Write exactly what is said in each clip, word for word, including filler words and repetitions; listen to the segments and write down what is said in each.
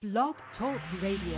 Blog Talk Radio.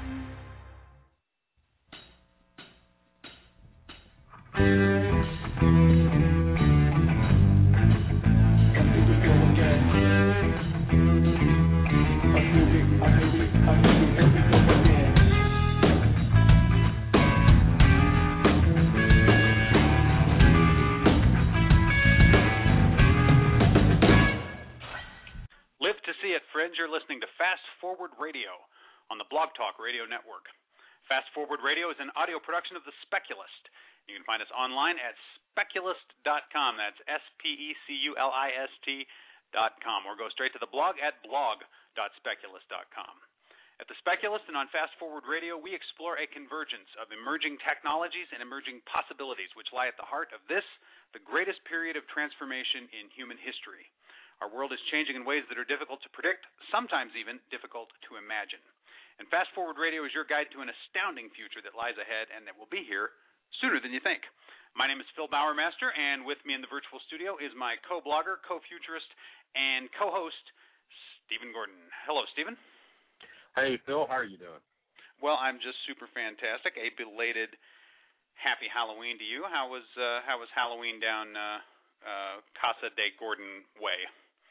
You're listening to Fast Forward Radio on the Blog Talk Radio Network. Fast Forward Radio is an audio production of The Speculist. You can find us online at speculist dot com. That's S P E C U L I S T dot com. Or go straight to the blog at blog dot speculist dot com. At The Speculist and on Fast Forward Radio, we explore a convergence of emerging technologies and emerging possibilities which lie at the heart of this, the greatest period of transformation in human history. Our world is changing in ways that are difficult to predict, sometimes even difficult to imagine. And Fast Forward Radio is your guide to an astounding future that lies ahead and that will be here sooner than you think. My name is Phil Bowermaster, and with me in the virtual studio is my co-blogger, co-futurist, and co-host, Stephen Gordon. Hello, Stephen. Hey, Phil. How are you doing? Well, I'm just super fantastic. A belated happy Halloween to you. How was uh, how was Halloween down uh, uh, Casa de Gordon way?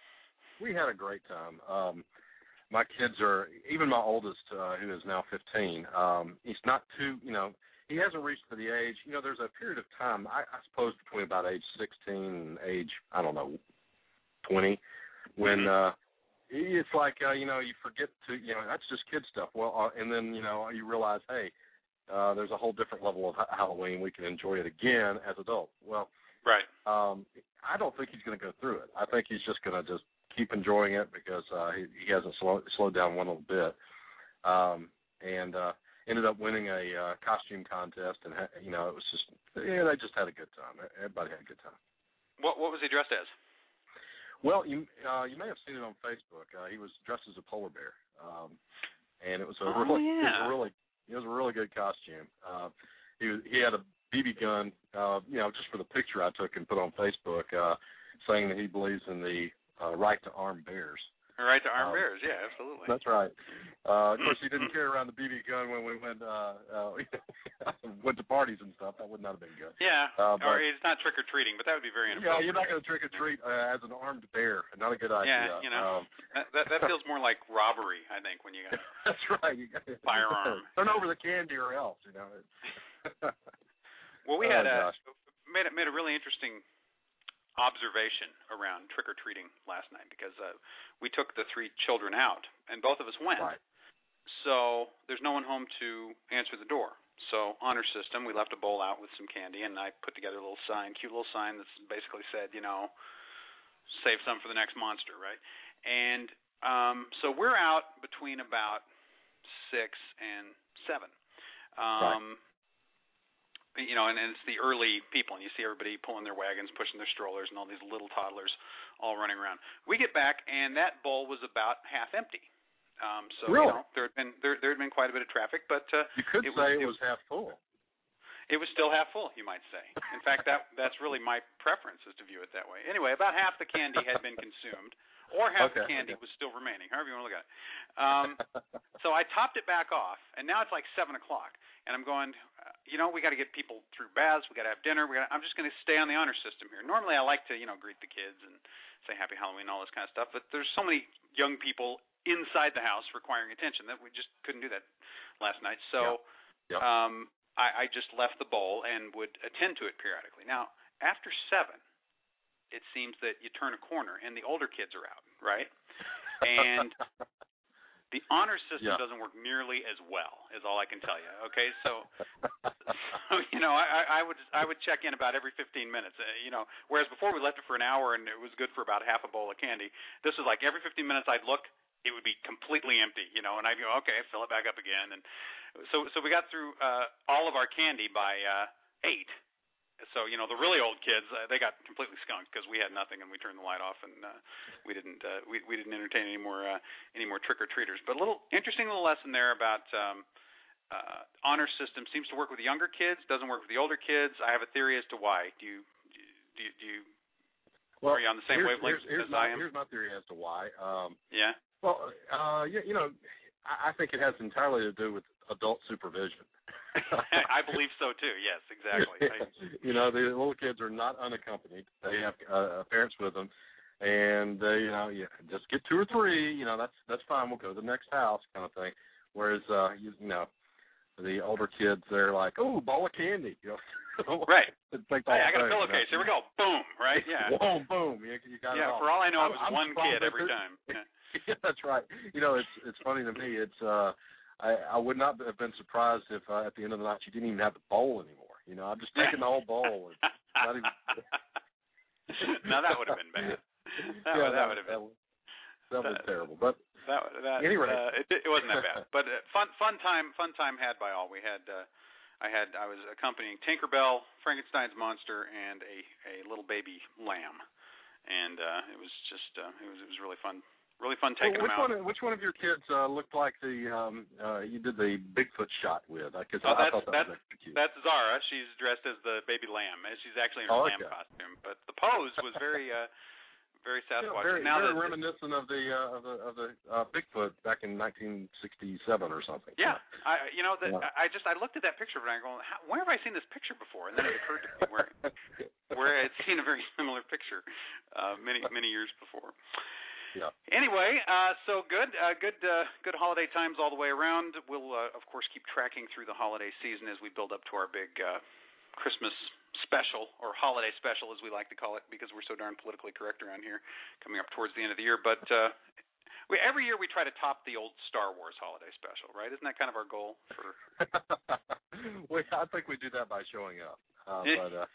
We had a great time. Um, my kids are, even my oldest, uh, who is now fifteen, um, he's not too, you know, he hasn't reached for the age, you know, there's a period of time, I, I suppose between about age sixteen and age, I don't know, twenty, when uh, it's like, uh, you know, you forget to, you know, that's just kid stuff. Well, uh, and then, you know, you realize, hey, uh, there's a whole different level of Halloween. We can enjoy it again as adults. Well, right. Um, I don't think he's going to go through it. I think he's just going to just keep enjoying it because uh, he, he hasn't slow, slowed down one little bit, um, and uh, ended up winning a uh, costume contest, and ha- you know it was just yeah they just had a good time. Everybody had a good time. What what was he dressed as? Well, you uh, you may have seen it on Facebook. Uh, he was dressed as a polar bear, um, and it was a oh, really yeah. it was a really it was a really good costume. Uh, he was, he had a B B gun, uh, you know, just for the picture I took and put on Facebook, uh, saying that he believes in the Uh, right to arm bears. Right to arm um, bears, yeah, absolutely. That's right. Uh, of course, he didn't carry around the B B gun when we went uh, uh, went to parties and stuff. That would not have been good. Yeah, uh, but, or it's not trick or treating, but that would be very inappropriate. Yeah, you're not going to trick or treat uh, as an armed bear. Not a good idea. Yeah, you know, um, that, that that feels more like robbery, I think, when you got. That's right. You got firearm. Turn over the candy or else, you know. Well, we oh, had a gosh. made a, made a really interesting observation around trick-or-treating last night because uh, we took the three children out, and both of us went. Right. So there's no one home to answer the door. So honor system, we left a bowl out with some candy, and I put together a little sign, cute little sign that basically said, you know, save some for the next monster, right? And um, so we're out between about six and seven. Um, right. You know, and, and it's the early people, and you see everybody pulling their wagons, pushing their strollers, and all these little toddlers all running around. We get back, and that bowl was about half empty. Um, so really? you know, there had been there there had been quite a bit of traffic, but uh, you could it say was, it was half full. It was still half full, you might say. In fact, that that's really my preference is to view it that way. Anyway, about half the candy had been consumed, or half okay, the candy okay. was still remaining, however you want to look at it. Um, so I topped it back off, and now it's like seven o'clock, and I'm going, uh, you know, we got to get people through baths, we got to have dinner. We got. I'm just going to stay on the honor system here. Normally, I like to, you know, greet the kids and say Happy Halloween and all this kind of stuff, but there's so many young people inside the house requiring attention that we just couldn't do that last night. So. Yeah. Yep. Um, I, I just left the bowl and would attend to it periodically. Now, after seven, it seems that you turn a corner and the older kids are out, right? And the honor system yeah. doesn't work nearly as well, is all I can tell you. Okay, so, so you know, I, I would I would check in about every fifteen minutes. Uh, you know, whereas before we left it for an hour and it was good for about half a bowl of candy. This was like every fifteen minutes I'd look. It would be completely empty, you know, and I'd go, okay, fill it back up again. And so so we got through uh, all of our candy by uh, eight. So, you know, the really old kids, uh, they got completely skunked because we had nothing and we turned the light off and uh, we didn't uh, we, we didn't entertain any more uh, any more trick-or-treaters. But a little interesting little lesson there about um, uh, honor system seems to work with the younger kids, doesn't work with the older kids. I have a theory as to why. Do you do you, do you well, are you on the same here's, wavelength here's, here's as my, I am? Here's my theory as to why. Um, yeah. Well, uh, you, you know, I think it has entirely to do with adult supervision. I believe so too. Yes, exactly. You know, the little kids are not unaccompanied. They have uh, parents with them, and uh, you know, yeah, just get two or three. You know, that's that's fine. We'll go to the next house, kind of thing. Whereas, uh, you, you know, the older kids, they're like, oh, ball of candy. You know, right. Hey, I got a pillowcase. You know? Here we go. Boom. Right. Yeah. Boom. Boom. You, you got yeah. it all. For all I know, I'm, it was I'm one kid every it. time. Yeah. Yeah, that's right. You know, it's it's funny to me. It's uh, I I would not have been surprised if uh, at the end of the night you didn't even have the bowl anymore. You know, I'm just taking the whole bowl. And not even... Now that would have been bad. That yeah, would, that would have been. That, that was terrible. But that that anyway, uh, it it wasn't that bad. But uh, fun fun time fun time had by all. We had. Uh, I had I was accompanying Tinkerbell, Frankenstein's monster, and a, a little baby lamb, and uh, it was just uh, it was it was really fun. Really fun taking well, which them out. One, which one of your kids uh, looked like the um, uh, you did the Bigfoot shot with? Because oh, I, I that's, thought that that's, was extra cute. That's Zara. She's dressed as the baby lamb, and she's actually in her oh, lamb okay. costume. But the pose was very, uh, very Sasquatch. Yeah, very, now very that, reminiscent of the uh, of the of the uh, Bigfoot back in nineteen sixty-seven or something. Yeah, I you know that yeah. I just I looked at that picture and I go, where have I seen this picture before? And then it occurred to me where where I had seen a very similar picture uh, many many years before. Yeah. Anyway, uh, so good, uh, good, uh, good holiday times all the way around. We'll, uh, of course, keep tracking through the holiday season as we build up to our big uh, Christmas special, or holiday special, as we like to call it, because we're so darn politically correct around here, coming up towards the end of the year. But uh, we, every year we try to top the old Star Wars holiday special, right? Isn't that kind of our goal? For... well, I think we do that by showing up. Uh, but. Uh...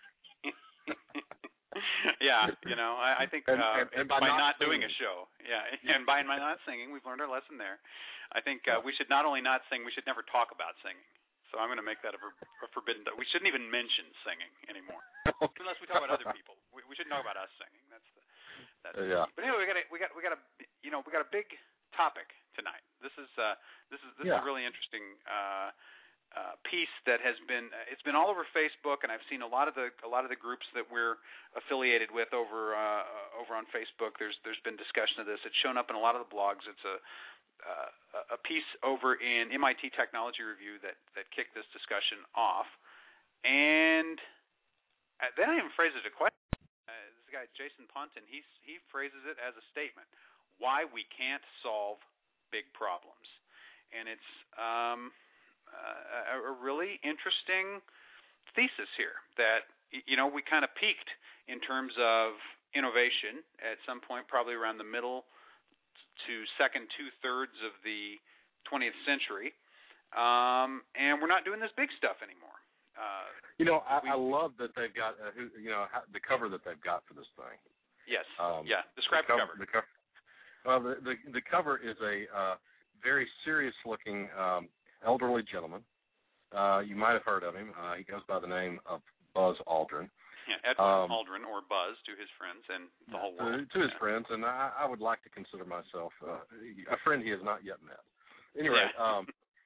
yeah, you know, I, I think and, uh, and, and by, by not, not doing a show, yeah, and by, by not singing, we've learned our lesson there. I think uh, we should not only not sing, we should never talk about singing. So I'm going to make that a, a forbidden. We shouldn't even mention singing anymore, unless we talk about other people. We, we shouldn't talk about us singing. That's the. That's the yeah. Key. But anyway, we got a, we got we got a you know we got a big topic tonight. This is uh, this is this yeah. is really interesting. Uh, Uh, piece that has been uh, it's been all over Facebook, and I've seen a lot of the a lot of the groups that we're affiliated with over uh, over on Facebook. There's there's been discussion of this. It's shown up in a lot of the blogs. It's a uh, a piece over in M I T Technology Review that that kicked this discussion off, and uh, then I even phrased it a question. Uh, this guy Jason Ponton, he's he phrases it as a statement: why we can't solve big problems, and it's. Um, Uh, a, a really interesting thesis here that, you know, we kind of peaked in terms of innovation at some point, probably around the middle to second two-thirds of the twentieth century, um, and we're not doing this big stuff anymore. Uh, you know, I, we, I love that they've got, uh, who, you know, how, the cover that they've got for this thing. Yes. Um, yeah. Describe the cover. The cover. Well, the, the, the cover is a uh, very serious-looking um, elderly gentleman. Uh, you might have heard of him. Uh, he goes by the name of Buzz Aldrin. Yeah, Edwin um, Aldrin, or Buzz to his friends and the whole world. To, to his yeah. friends, and I, I would like to consider myself uh, a friend he has not yet met. Anyway, yeah. um,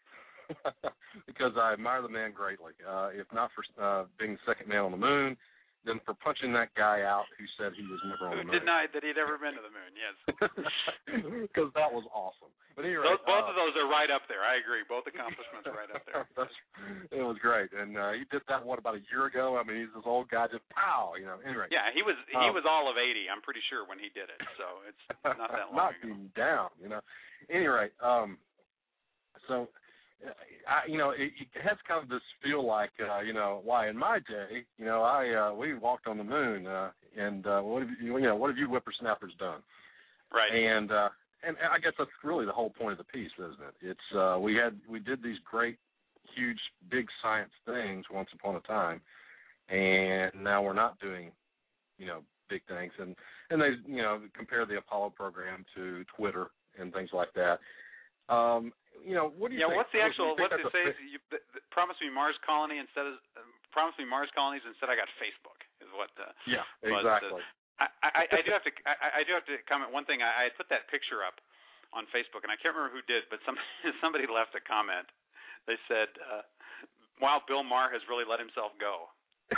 because I admire the man greatly. Uh, if not for uh, being the second man on the moon, then for punching that guy out who said he was never on Who the moon. denied that he'd ever been to the moon, yes. Because that was awesome. But anyway, those, both uh, of those are right up there. I agree. Both accomplishments are right up there. It was great. And uh, he did that, what, about a year ago? I mean, he's this old guy just, pow, you know. Anyway. Yeah, he was he um, was all of eighty, I'm pretty sure, when he did it. So it's not that long knocked ago. him down, you know. Anyway, um, so... I, you know, it, it has kind of this feel like, uh, you know, why in my day, you know, I uh, we walked on the moon, uh, and uh, what have you, you know, what have you whippersnappers done? Right. And uh, and I guess that's really the whole point of the piece, isn't it? It's uh, we had we did these great, huge, big science things once upon a time, and now we're not doing, you know, big things. And and they, you know, compare the Apollo program to Twitter and things like that. Um, you know, what do you yeah, think? what's the actual, what's it say? Is you, the, the, promise me Mars colony instead of, uh, promise me Mars colonies instead I got Facebook, is what. Uh, yeah, but, exactly. Uh, I, I, I do have to, I, I do have to comment one thing. I, I had put that picture up on Facebook, and I can't remember who did, but somebody, somebody left a comment. They said, uh, wow, Bill Maher has really let himself go.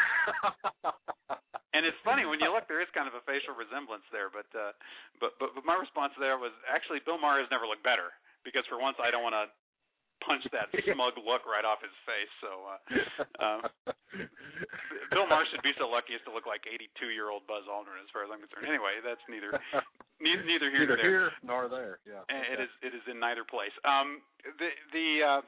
And it's funny when you look, there is kind of a facial resemblance there. But, uh, but but but my response there was actually Bill Maher has never looked better because for once I don't want to punch that smug look right off his face. So uh, um, Bill Maher should be so lucky as to look like eighty-two-year-old Buzz Aldrin, as far as I'm concerned. Anyway, that's neither neither, neither here neither nor there. here nor there. Yeah, okay. It okay. is it is in neither place. Um, the the uh,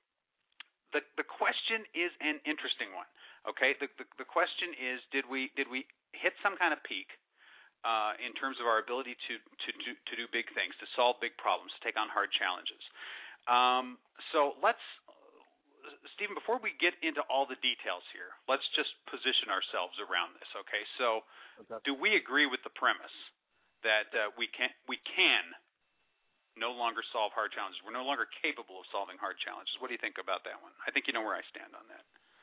the the question is an interesting one. Okay, the, the the question is, did we did we hit some kind of peak uh, in terms of our ability to to do, to do big things, to solve big problems, to take on hard challenges? Um, so let's, Stephen, before we get into all the details here, let's just position ourselves around this, okay? So okay. do we agree with the premise that uh, we can we can no longer solve hard challenges? We're no longer capable of solving hard challenges. What do you think about that one? I think you know where I stand on that.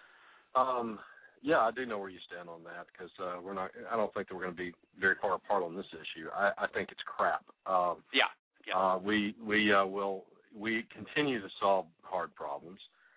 Um, yeah, I do know where you stand on that, because uh, we're not. I don't think that we're going to be very far apart on this issue. I, I think it's crap. Um, yeah. Yeah. Uh, we we uh, will. We continue to solve hard problems,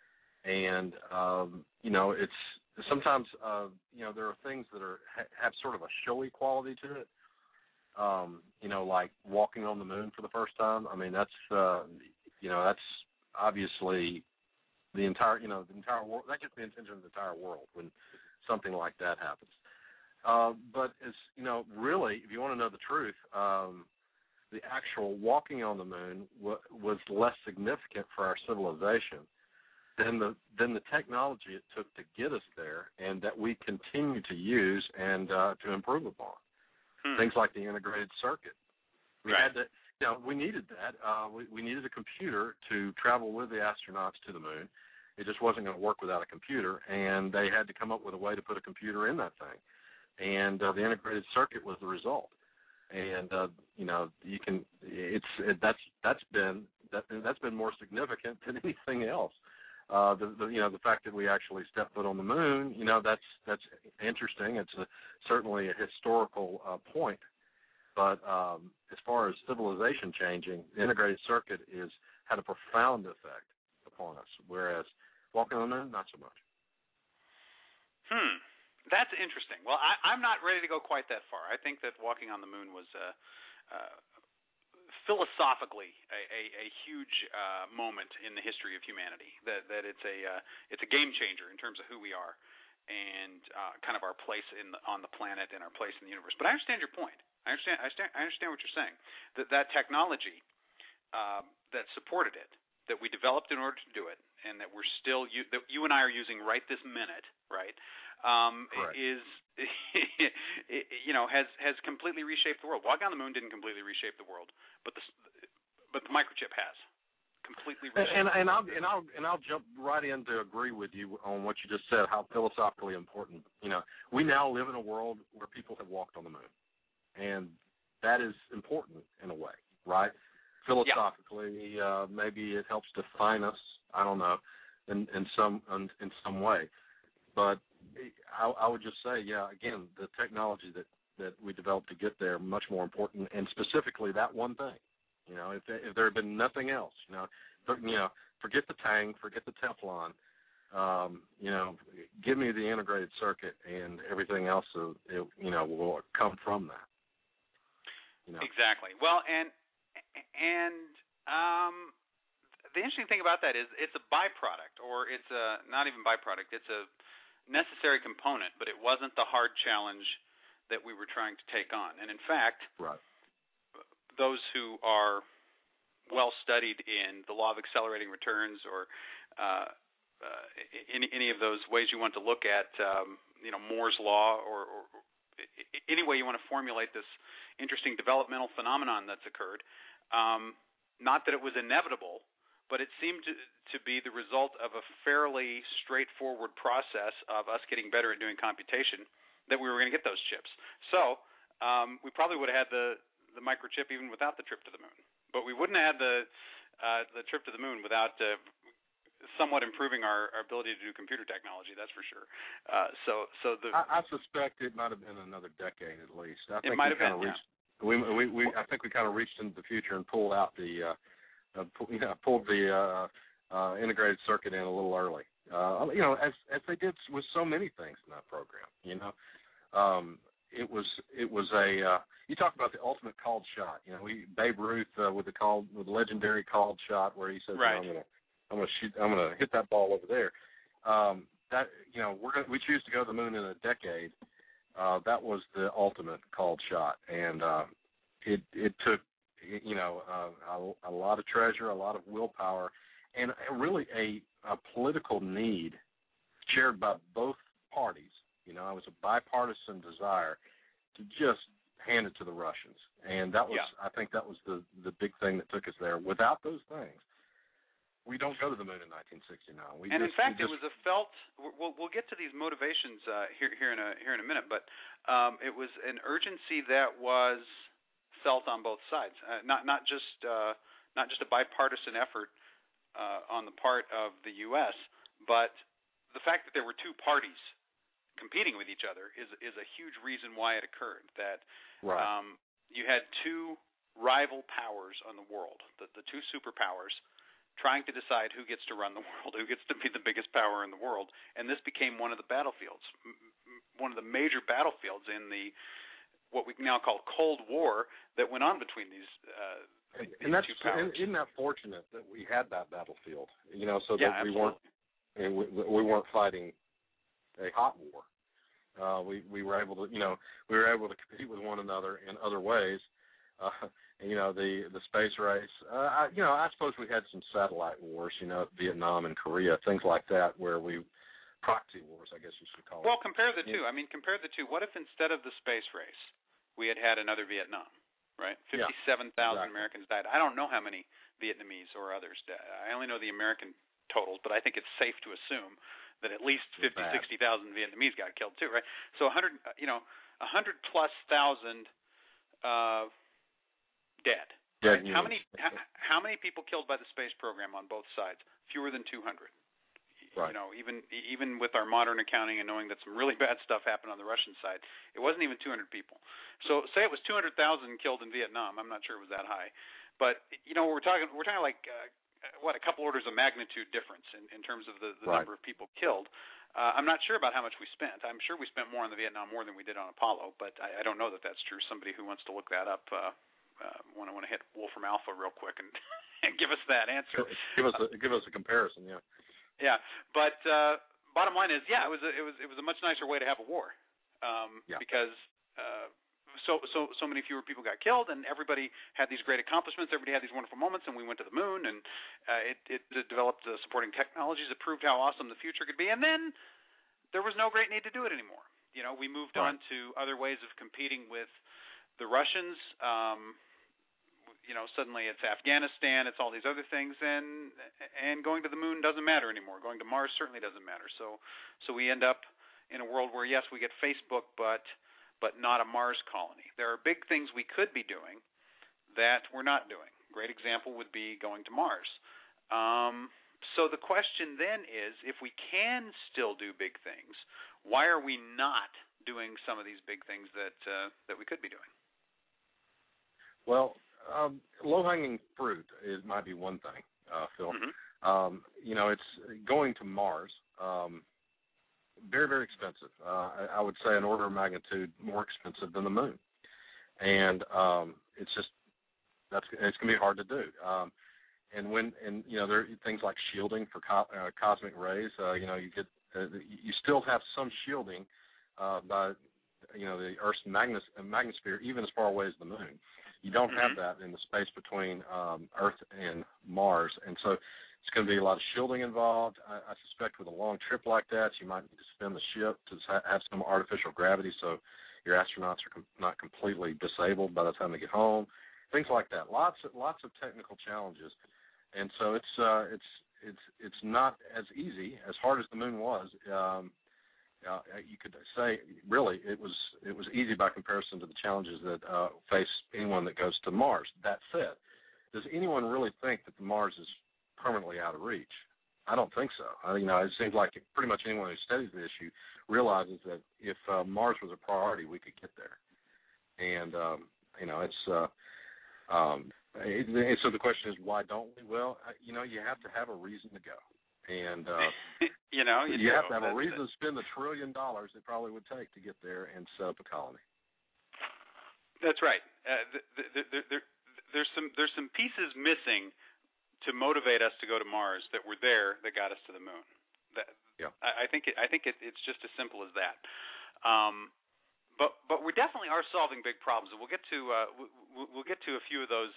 and um, you know, it's sometimes uh, you know there are things that are ha- have sort of a showy quality to it. Um, you know, like walking on the moon for the first time. I mean, that's uh, you know that's obviously the entire you know the entire world. That gets the attention of the entire world when something like that happens. Uh, but it's you know really, if you want to know the truth. Um, the actual walking on the moon w- was less significant for our civilization than the than the technology it took to get us there, and that we continue to use and uh, to improve upon. Hmm. Things like the integrated circuit. We right. had to, you know, we needed that. Uh, we, we needed a computer to travel with the astronauts to the moon. It just wasn't going to work without a computer, and they had to come up with a way to put a computer in that thing. And uh, the integrated circuit was the result. And uh, you know, you can. It's it, that's that's been that, that's been more significant than anything else. Uh, the, the you know the fact that we actually stepped foot on the moon. You know, that's that's interesting. It's a, certainly a historical uh, point. But um, as far as civilization changing, the integrated circuit is had a profound effect upon us. Whereas walking on the moon, not so much. Hmm. That's interesting. Well, I, I'm not ready to go quite that far. I think that walking on the moon was uh, uh, philosophically a, a, a huge uh, moment in the history of humanity. That that it's a uh, it's a game changer in terms of who we are and uh, kind of our place in the, on the planet and our place in the universe. But I understand your point. I understand. I understand, I understand what you're saying. That that technology uh, that supported it, that we developed in order to do it, and that we're still you, that you and I are using right this minute, right? Um, is you know has has completely reshaped the world. Walking on the moon didn't completely reshape the world, but the but the microchip has completely reshaped. And and, and I'll and I'll and I'll jump right in to agree with you on what you just said. How philosophically important. You know, we now live in a world where people have walked on the moon, and that is important in a way, right? Philosophically, yeah. uh, maybe it helps define us. I don't know, in in some in, in some way, but I, I would just say, yeah, again, the technology that, that we developed to get there much more important, and specifically that one thing. You know, if if there had been nothing else, you know, but, you know, forget the Tang, forget the Teflon, um, you know, give me the integrated circuit, and everything else, uh, it, you know, will come from that. You know? Exactly. Well, and and um, the interesting thing about that is it's a byproduct, or it's a not even byproduct. It's a necessary component, but it wasn't the hard challenge that we were trying to take on. And in fact, right. those who are well studied in the law of accelerating returns, or uh, uh, any any of those ways you want to look at, um, you know, Moore's law, or, or any way you want to formulate this interesting developmental phenomenon that's occurred. Um, not that it was inevitable, but it seemed to, to be the result of a fairly straightforward process of us getting better at doing computation, that we were going to get those chips. So um, we probably would have had the, the microchip even without the trip to the moon. But we wouldn't have had the, uh, the trip to the moon without uh, somewhat improving our, our ability to do computer technology, that's for sure. Uh, so so the I, I suspect it might have been another decade at least. I think it might we have kind been, of reached, yeah. We, we, we, I think we kind of reached into the future and pulled out the uh, Uh, pull, you know, pulled the uh, uh, integrated circuit in a little early. Uh, you know, as as they did with so many things in that program. You know, um, it was it was a uh, you talk about the ultimate called shot. You know, we Babe Ruth uh, with the called with the legendary called shot where he says, right. you know, I'm gonna I'm gonna shoot I'm gonna hit that ball over there. Um, that you know we're gonna, we choose to go to the moon in a decade. Uh, that was the ultimate called shot, and uh, it it took you know uh, a, a lot of treasure, a lot of willpower, and really a, a political need shared by both parties. You know, it was a bipartisan desire to just hand it to the Russians, and that was, yeah. I think, that was the the big thing that took us there. Without those things, we don't go to the moon in nineteen sixty-nine. We and just, in fact, just, it was a felt. We'll we'll get to these motivations uh, here here in a here in a minute, but um, it was an urgency that was felt on both sides. Uh, not not just uh, not just a bipartisan effort uh, on the part of the U S, but the fact that there were two parties competing with each other is is a huge reason why it occurred. That right. um, you had two rival powers on the world, the, the two superpowers, trying to decide who gets to run the world, who gets to be the biggest power in the world, and this became one of the battlefields, one of the major battlefields in the what we now call Cold War that went on between these. Uh, and, these and that's two powers. isn't that fortunate that we had that battlefield, you know, so yeah, that we absolutely. weren't and we, we weren't fighting a hot war. Uh, we we were able to, you know, we were able to compete with one another in other ways. Uh, and, you know, the the space race. Uh, I, you know, I suppose we had some satellite wars, you know, Vietnam and Korea, things like that, where we proxy wars, I guess you should call it. Well, compare the two. I mean, compare the two. What if instead of the space race, we had had another Vietnam? Right, fifty-seven thousand yeah, exactly. Americans died. I don't know how many Vietnamese or others died. I only know the American totals, but I think it's safe to assume that at least fifty, sixty thousand Vietnamese got killed too, right? So one hundred, you know, one hundred plus thousand uh, dead. Right? How many how, how many people killed by the space program on both sides? Fewer than two hundred. Right. You know, even even with our modern accounting and knowing that some really bad stuff happened on the Russian side, it wasn't even two hundred people. So say it was two hundred thousand killed in Vietnam. I'm not sure it was that high, but you know, we're talking we're talking like. Uh, what, a couple orders of magnitude difference in, in terms of the, the right. number of people killed. Uh, I'm not sure about how much we spent. I'm sure we spent more on the Vietnam War than we did on Apollo, but I, I don't know that that's true. Somebody who wants to look that up, uh, uh, want to want to hit Wolfram Alpha real quick and, and give us that answer. Give us a, give us a comparison, yeah. Yeah, but uh, bottom line is, yeah, it was a, it was it was a much nicer way to have a war um, yeah. because. Uh, So, so, so many fewer people got killed, and everybody had these great accomplishments. Everybody had these wonderful moments, and we went to the moon, and uh, it, it, it developed uh, supporting technologies that proved how awesome the future could be. And then there was no great need to do it anymore. You know, we moved right. on to other ways of competing with the Russians. Um, you know, suddenly it's Afghanistan, it's all these other things, and and going to the moon doesn't matter anymore. Going to Mars certainly doesn't matter. So, so we end up in a world where yes, we get Facebook, but but not a Mars colony. There are big things we could be doing that we're not doing. Great example would be going to Mars. Um, so the question then is, if we can still do big things, why are we not doing some of these big things that uh, that we could be doing? Well, um, low-hanging fruit is might be one thing, uh, Phil. Mm-hmm. Um, you know, it's going to Mars. Um, Very, very expensive. Uh, I, I would say an order of magnitude more expensive than the moon, and um, it's just that's it's going to be hard to do. Um, and when and you know there are things like shielding for co- uh, cosmic rays. Uh, you know you get uh, you still have some shielding uh, by you know the Earth's magnos- magnosphere even as far away as the moon. You don't mm-hmm. have that in the space between um, Earth and Mars, and so. It's going to be a lot of shielding involved. I, I suspect with a long trip like that, you might need to spin the ship to have some artificial gravity so your astronauts are com- not completely disabled by the time they get home. Things like that. Lots of lots of technical challenges, and so it's uh, it's it's it's not as easy as hard as the moon was. Um, uh, you could say really it was it was easy by comparison to the challenges that uh, face anyone that goes to Mars. That said, does anyone really think that the Mars is permanently out of reach? I don't think so. I, you know, it seems like pretty much anyone who studies the issue realizes that if uh, Mars was a priority, we could get there. And um, you know, it's uh, um, it, and so the question is, why don't we? Well, you know, you have to have a reason to go, and uh, you know, you, you do. have to have That's a reason it. to spend the trillion dollars it probably would take to get there and set up a colony. That's right. Uh, th- th- th- th- there's some there's some pieces missing to motivate us to go to Mars that were there that got us to the moon. That, yeah. I, I think it, I think it, it's just as simple as that. Um, but but we definitely are solving big problems, and we'll get to uh, we'll, we'll get to a few of those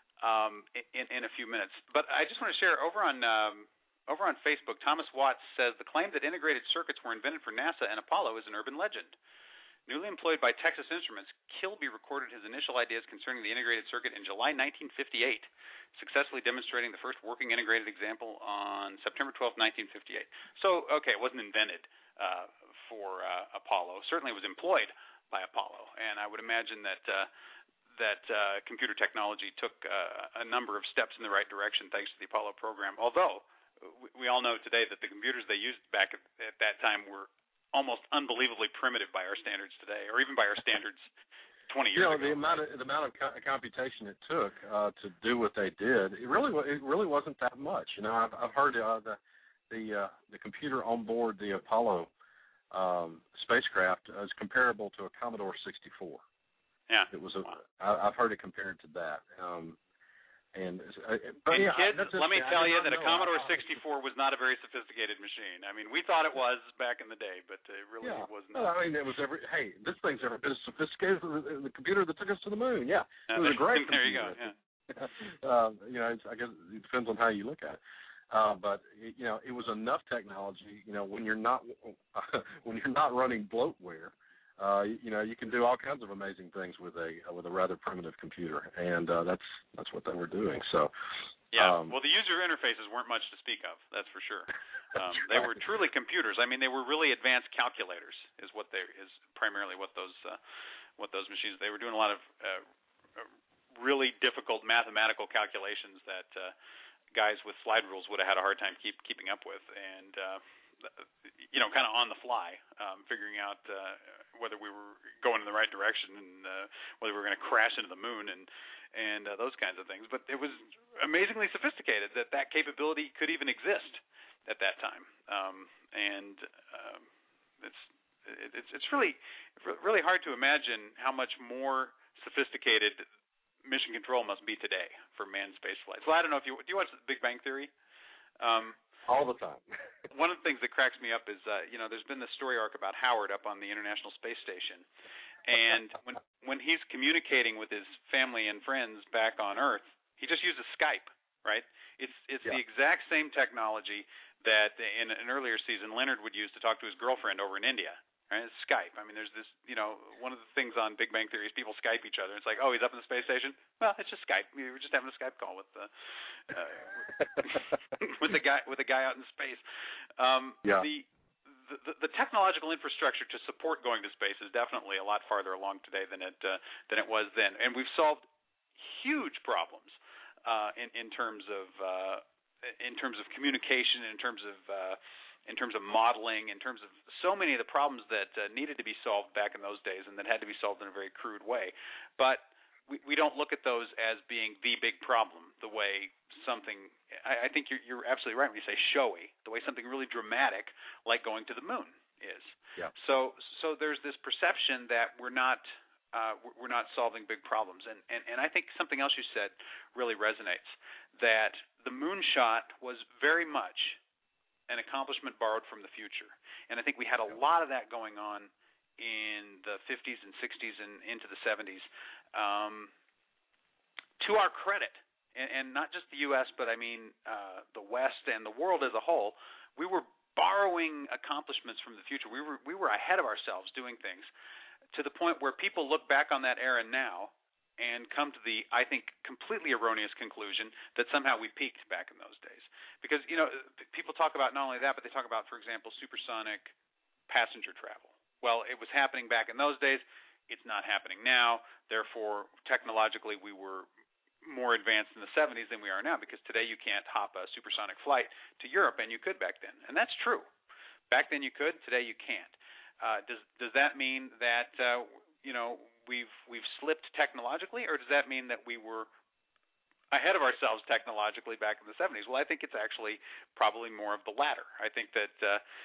um, in in a few minutes. But I just want to share over on um, over on Facebook. Thomas Watts says the claim that integrated circuits were invented for NASA and Apollo is an urban legend. Newly employed by Texas Instruments, Kilby recorded his initial ideas concerning the integrated circuit in July nineteen fifty-eight, successfully demonstrating the first working integrated example on September twelfth, nineteen fifty-eight. So, okay, it wasn't invented uh, for uh, Apollo. Certainly it was employed by Apollo, and I would imagine that uh, that uh, computer technology took uh, a number of steps in the right direction thanks to the Apollo program, although we, we all know today that the computers they used back at, at that time were almost unbelievably primitive by our standards today, or even by our standards twenty years you know, ago. The amount of the amount of co- computation it took uh, to do what they did, it really it really wasn't that much. You know, I've, I've heard uh, the the uh, the computer on board the Apollo um, spacecraft is comparable to a Commodore sixty-four. Yeah, it was. A, wow. I, I've heard it compared to that. Um, And, uh, but and yeah, kids, just, let me I tell you that know. a Commodore sixty-four was not a very sophisticated machine. I mean, we thought it was back in the day, but it really yeah. was not. not. I mean, it was every. Hey, this thing's ever been as sophisticated as the, the computer that took us to the moon. Yeah, it was a great there computer. you go. Yeah. uh, you know, it's, I guess it depends on how you look at it. Uh, but it, you know, it was enough technology. You know, when you're not when you're not running bloatware. Uh, you, you know, you can do all kinds of amazing things with a uh, with a rather primitive computer, and uh, that's that's what they were doing. So, yeah. Um, well, the user interfaces weren't much to speak of. That's for sure. Um, right. They were truly computers. I mean, they were really advanced calculators. Is what they is primarily what those uh, what those machines. They were doing a lot of uh, really difficult mathematical calculations that uh, guys with slide rules would have had a hard time keep keeping up with, and uh, you know, kind of on the fly, um, figuring out uh, whether we were going in the right direction and uh, whether we were going to crash into the moon and and uh, those kinds of things. But it was amazingly sophisticated that that capability could even exist at that time, um, and um, it's it's it's really really hard to imagine how much more sophisticated mission control must be today for manned space flights. Well, I don't know if you do you watch The Big Bang Theory. Um, All the time. One of the things that cracks me up is, uh, you know, there's been this story arc about Howard up on the International Space Station, and when when he's communicating with his family and friends back on Earth, he just uses Skype, right? It's it's yeah. the exact same technology that in an earlier season Leonard would use to talk to his girlfriend over in India. Right? It's Skype. I mean, there's this, you know, one of the things on Big Bang Theory is people Skype each other. It's like, oh, he's up in the space station. Well, it's just Skype. We were just having a Skype call with the uh, with the guy with the guy out in space. Um, yeah. The, the the technological infrastructure to support going to space is definitely a lot farther along today than it uh, than it was then, and we've solved huge problems uh, in in terms of uh, in terms of communication, in terms of uh, in terms of modeling, in terms of so many of the problems that uh, needed to be solved back in those days and that had to be solved in a very crude way. But we, we don't look at those as being the big problem, the way something – I think you're, you're absolutely right when you say showy, the way something really dramatic like going to the moon is. Yeah. So so there's this perception that we're not uh, we're not solving big problems. And, and, and I think something else you said really resonates, that the moonshot was very much – an accomplishment borrowed from the future. And I think we had a lot of that going on in the fifties and sixties and into the seventies. Um, to our credit, and, and not just the U S, but I mean uh, the West and the world as a whole, we were borrowing accomplishments from the future. We were we were ahead of ourselves doing things to the point where people look back on that era now and come to the, I think, completely erroneous conclusion that somehow we peaked back in those days. Because, you know, people talk about not only that, but they talk about, for example, supersonic passenger travel. Well, it was happening back in those days. It's not happening now. Therefore, technologically, we were more advanced in the seventies than we are now, because today you can't hop a supersonic flight to Europe, and you could back then. And that's true. Back then you could. Today you can't. Uh, does, does that mean that, uh, you know, we've we've slipped technologically, or does that mean that we were ahead of ourselves technologically back in the seventies? Well, I think it's actually probably more of the latter. I think that uh,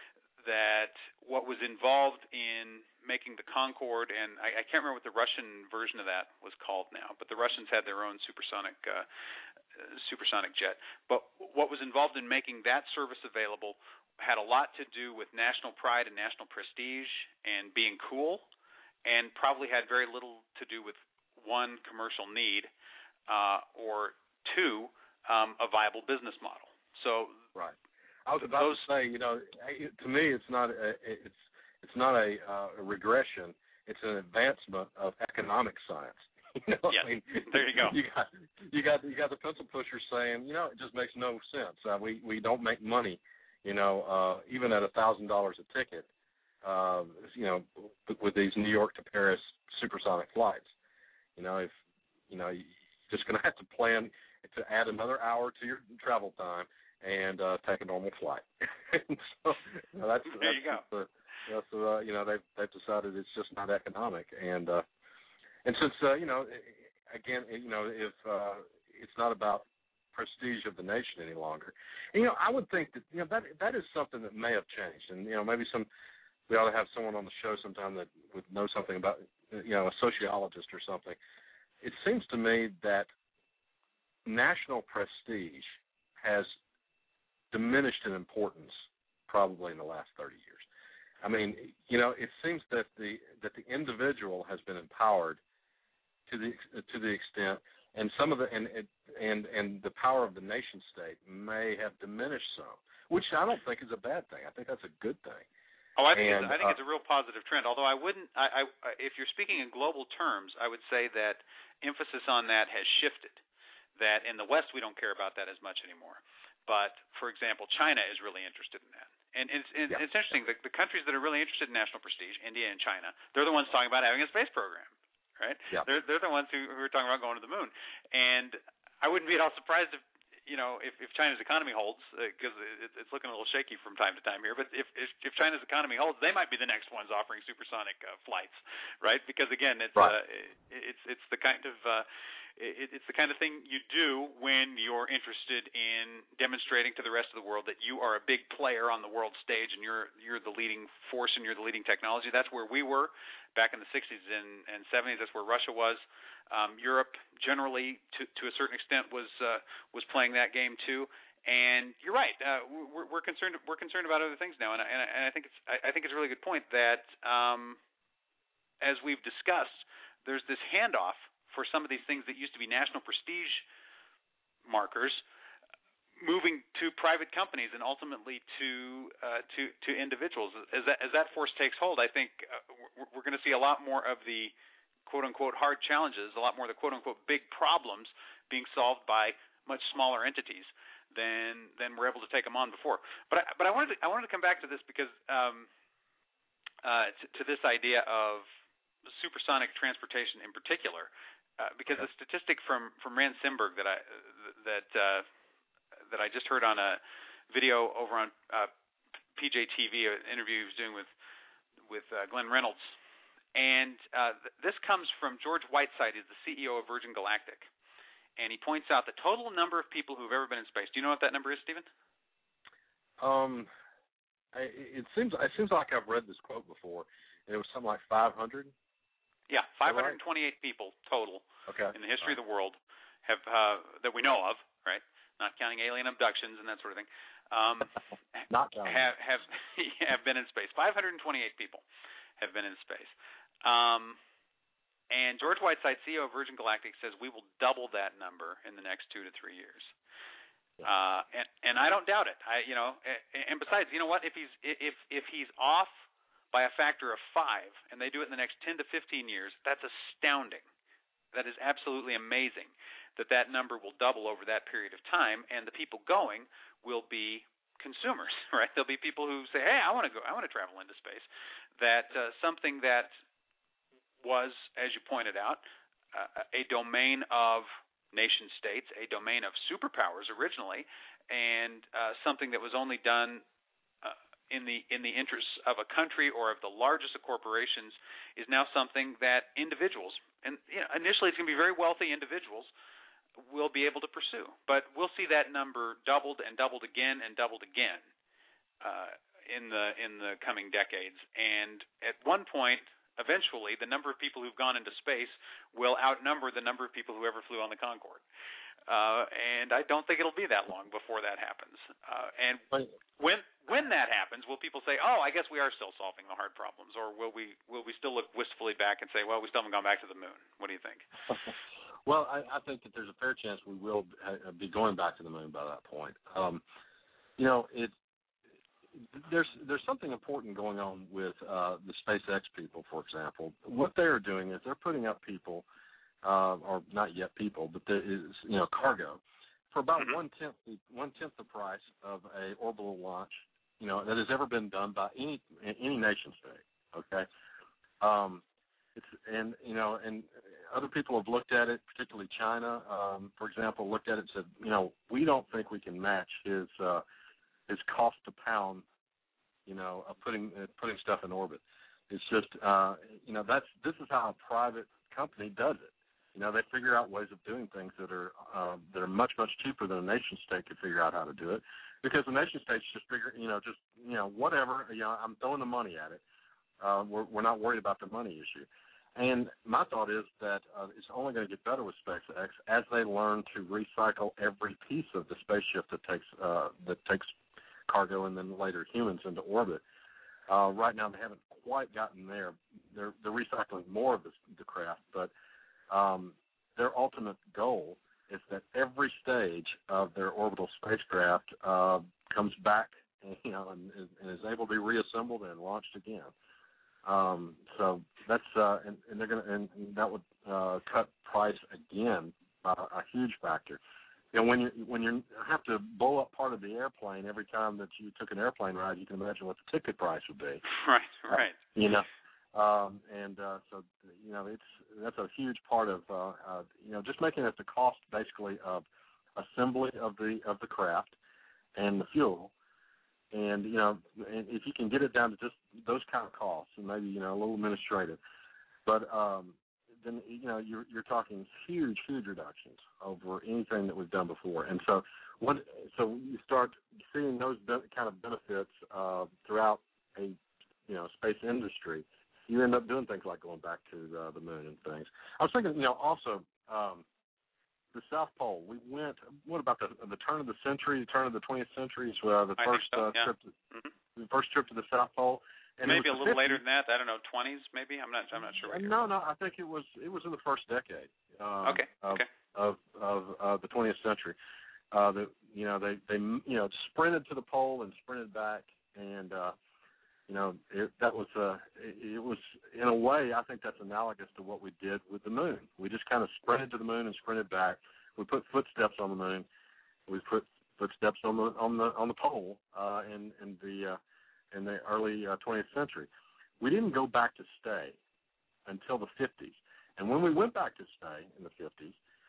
that what was involved in making the Concorde, and I, I can't remember what the Russian version of that was called now, but the Russians had their own supersonic uh, supersonic jet. But what was involved in making that service available had a lot to do with national pride and national prestige and being cool, and probably had very little to do with, one, commercial need, uh, or two, um, a viable business model. So right. I was about those, to say, you know, to me, it's not a, it's it's not a, uh, a regression. It's an advancement of economic science. You know, yes, I mean, there you go. You got you got you got the pencil pushers saying, you know, it just makes no sense. Uh, we we don't make money, you know, uh, even at a thousand dollars a ticket, uh, you know, with these New York to Paris supersonic flights. You know, if you know, you're just going to have to plan to add another hour to your travel time and uh, take a normal flight. so you know, that's there that's you go. The, that's uh, you know they've they've decided it's just not economic, and uh, and since uh, you know again you know if uh, it's not about prestige of the nation any longer, and, you know I would think that you know that that is something that may have changed, and you know maybe some we ought to have someone on the show sometime that would know something about you know a sociologist or something. It seems to me that national prestige has diminished in importance probably in the last thirty years. I mean, you know, it seems that the that the individual has been empowered to the to the extent, and some of the and and and the power of the nation state may have diminished some, which I don't think is a bad thing. I think that's a good thing. Oh, I think and, it's, I think uh, it's a real positive trend. Although I wouldn't, I, I, if you're speaking in global terms, I would say that emphasis on that has shifted. That in the West we don't care about that as much anymore. But, for example, China is really interested in that. And it's, it's, yeah. it's interesting, the, the countries that are really interested in national prestige, India and China, they're the ones talking about having a space program, right? Yeah. They're, they're the ones who, who are talking about going to the moon. And I wouldn't be at all surprised if, you know, if, if China's economy holds, because uh, it, it's looking a little shaky from time to time here, but if, if, if China's economy holds, they might be the next ones offering supersonic uh, flights, right? Because, again, it's, right. uh, it, it's, it's the kind of... Uh, It, it's the kind of thing you do when you're interested in demonstrating to the rest of the world that you are a big player on the world stage and you're you're the leading force and you're the leading technology. That's where we were back in the sixties and, and seventies. That's where Russia was. Um, Europe generally, to, to a certain extent, was uh, was playing that game too. And you're right. Uh, we're, we're concerned. We're concerned about other things now. And I, and I, and I think it's I, I think it's a really good point that, um, as we've discussed, there's this handoff for some of these things that used to be national prestige markers, moving to private companies and ultimately to uh, to to individuals. As that as that force takes hold, I think uh, we're, we're going to see a lot more of the quote unquote hard challenges, a lot more of the quote unquote big problems being solved by much smaller entities than than we're able to take them on before. But I, but I wanted to, I wanted to come back to this because um, uh, to, to this idea of supersonic transportation in particular. Uh, because the statistic from, from Rand Simberg that I that uh, that I just heard on a video over on uh, P J T V, an interview he was doing with with uh, Glenn Reynolds, and uh, th- this comes from George Whiteside, who's the C E O of Virgin Galactic, and he points out the total number of people who've ever been in space. Do you know what that number is, Stephen? Um, I, it seems it seems like I've read this quote before, and it was something like five hundred. Yeah, five hundred twenty-eight right? people total okay. in the history right. of the world have uh, that we know of, right? Not counting alien abductions and that sort of thing. Um, Not counting. Have have have been in space. five hundred twenty-eight people have been in space. Um, and George Whiteside, C E O of Virgin Galactic, says we will double that number in the next two to three years. Yeah. Uh, and and I don't doubt it. I you know, and, and besides, you know what? If he's if if he's off by a factor of five, and they do it in the next ten to fifteen years, that's astounding. That is absolutely amazing that that number will double over that period of time, and the people going will be consumers, right? There'll be people who say, hey, I want to go, I want to travel into space. That uh, something that was, as you pointed out, uh, a domain of nation states, a domain of superpowers originally, and uh, something that was only done in the in the interests of a country or of the largest of corporations is now something that individuals, and you know, initially it's going to be very wealthy individuals, will be able to pursue. But we'll see that number doubled and doubled again and doubled again uh, in the in the coming decades. And at one point, eventually, the number of people who've gone into space will outnumber the number of people who ever flew on the Concorde. Uh, and I don't think it'll be that long before that happens. Uh, and when when that happens, will people say, "Oh, I guess we are still solving the hard problems," or will we will we still look wistfully back and say, "Well, we still haven't gone back to the moon"? What do you think? Well, I, I think that there's a fair chance we will be going back to the moon by that point. Um, you know, it there's there's something important going on with uh, the SpaceX people, for example. What they're doing is they're putting up people. Uh, or not yet people, but there is, you know, cargo for about mm-hmm. one tenth one tenth the price of a orbital launch, you know, that has ever been done by any any nation state. Okay, um, it's and you know, and other people have looked at it, particularly China, um, for example, looked at it and said, you know, we don't think we can match his uh, his cost to pound, you know, of putting uh, putting stuff in orbit. It's just, uh, you know, that's this is how a private company does it. You know, they figure out ways of doing things that are uh, that are much, much cheaper than a nation state could figure out how to do it, because the nation states just figure, you know, just, you know, whatever, you know, I'm throwing the money at it. Uh, we're, we're not worried about the money issue. And my thought is that uh, it's only going to get better with SpaceX as they learn to recycle every piece of the spaceship that takes uh, that takes cargo and then later humans into orbit. Uh, right now, they haven't quite gotten there. They're, they're recycling more of the, the craft, but Um, their ultimate goal is that every stage of their orbital spacecraft uh, comes back, you know, and, and is able to be reassembled and launched again. Um, so that's uh, and, and they're going to, and that would uh, cut price again by a huge factor. You know, when you when you have to blow up part of the airplane every time that you took an airplane ride, you can imagine what the ticket price would be. Right, right. Uh, you know. Um, and uh, so, you know, it's that's a huge part of, uh, uh, you know, just making it the cost basically of assembly of the of the craft and the fuel. And, you know, and if you can get it down to just those kind of costs and maybe, you know, a little administrative, but um, then, you know, you're, you're talking huge, huge reductions over anything that we've done before. And so what, so you start seeing those be- kind of benefits uh, throughout a, you know, space industry. You end up doing things like going back to uh, the moon and things. I was thinking, you know, also um, the South Pole. We went. What about the the turn of the century, the turn of the twentieth century? Is uh, the I first so, uh, yeah. trip, to, mm-hmm. the first trip to the South Pole. And maybe a little fifties. Later than that. I don't know, twenties maybe. I'm not. I'm not sure. What no, no. I think it was it was in the first decade. Um, okay. Of, okay. Of of, of the twentieth century. Uh, the you know they they you know sprinted to the pole and sprinted back and. Uh, You know, it, that was uh, it, it was in a way. I think that's analogous to what we did with the moon. We just kind of sprinted to the moon and sprinted back. We put footsteps on the moon. We put footsteps on the on the on the pole uh, in in the uh, in the early uh, twentieth century. We didn't go back to stay until the fifties. And when we went back to stay in the fifties,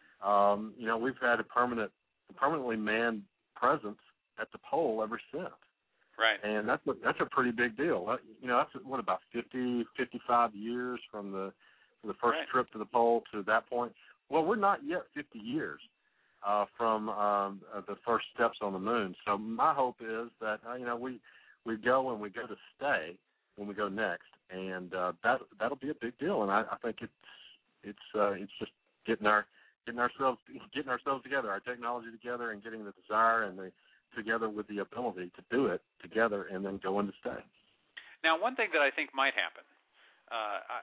um, you know, we've had a permanent, permanently manned presence at the pole ever since. Right. And that's a, that's a pretty big deal. You know, that's what about fifty, fifty-five years from the from the first right. trip to the pole to that point. Well, we're not yet fifty years uh, from um, uh, the first steps on the moon. So my hope is that uh, you know we we go and we go to stay when we go next, and uh, that that'll be a big deal. And I, I think it's it's uh, it's just getting our getting ourselves getting ourselves together, our technology together, and getting the desire and the together with the ability to do it together and then go into stay. Now, one thing that I think might happen, uh, I,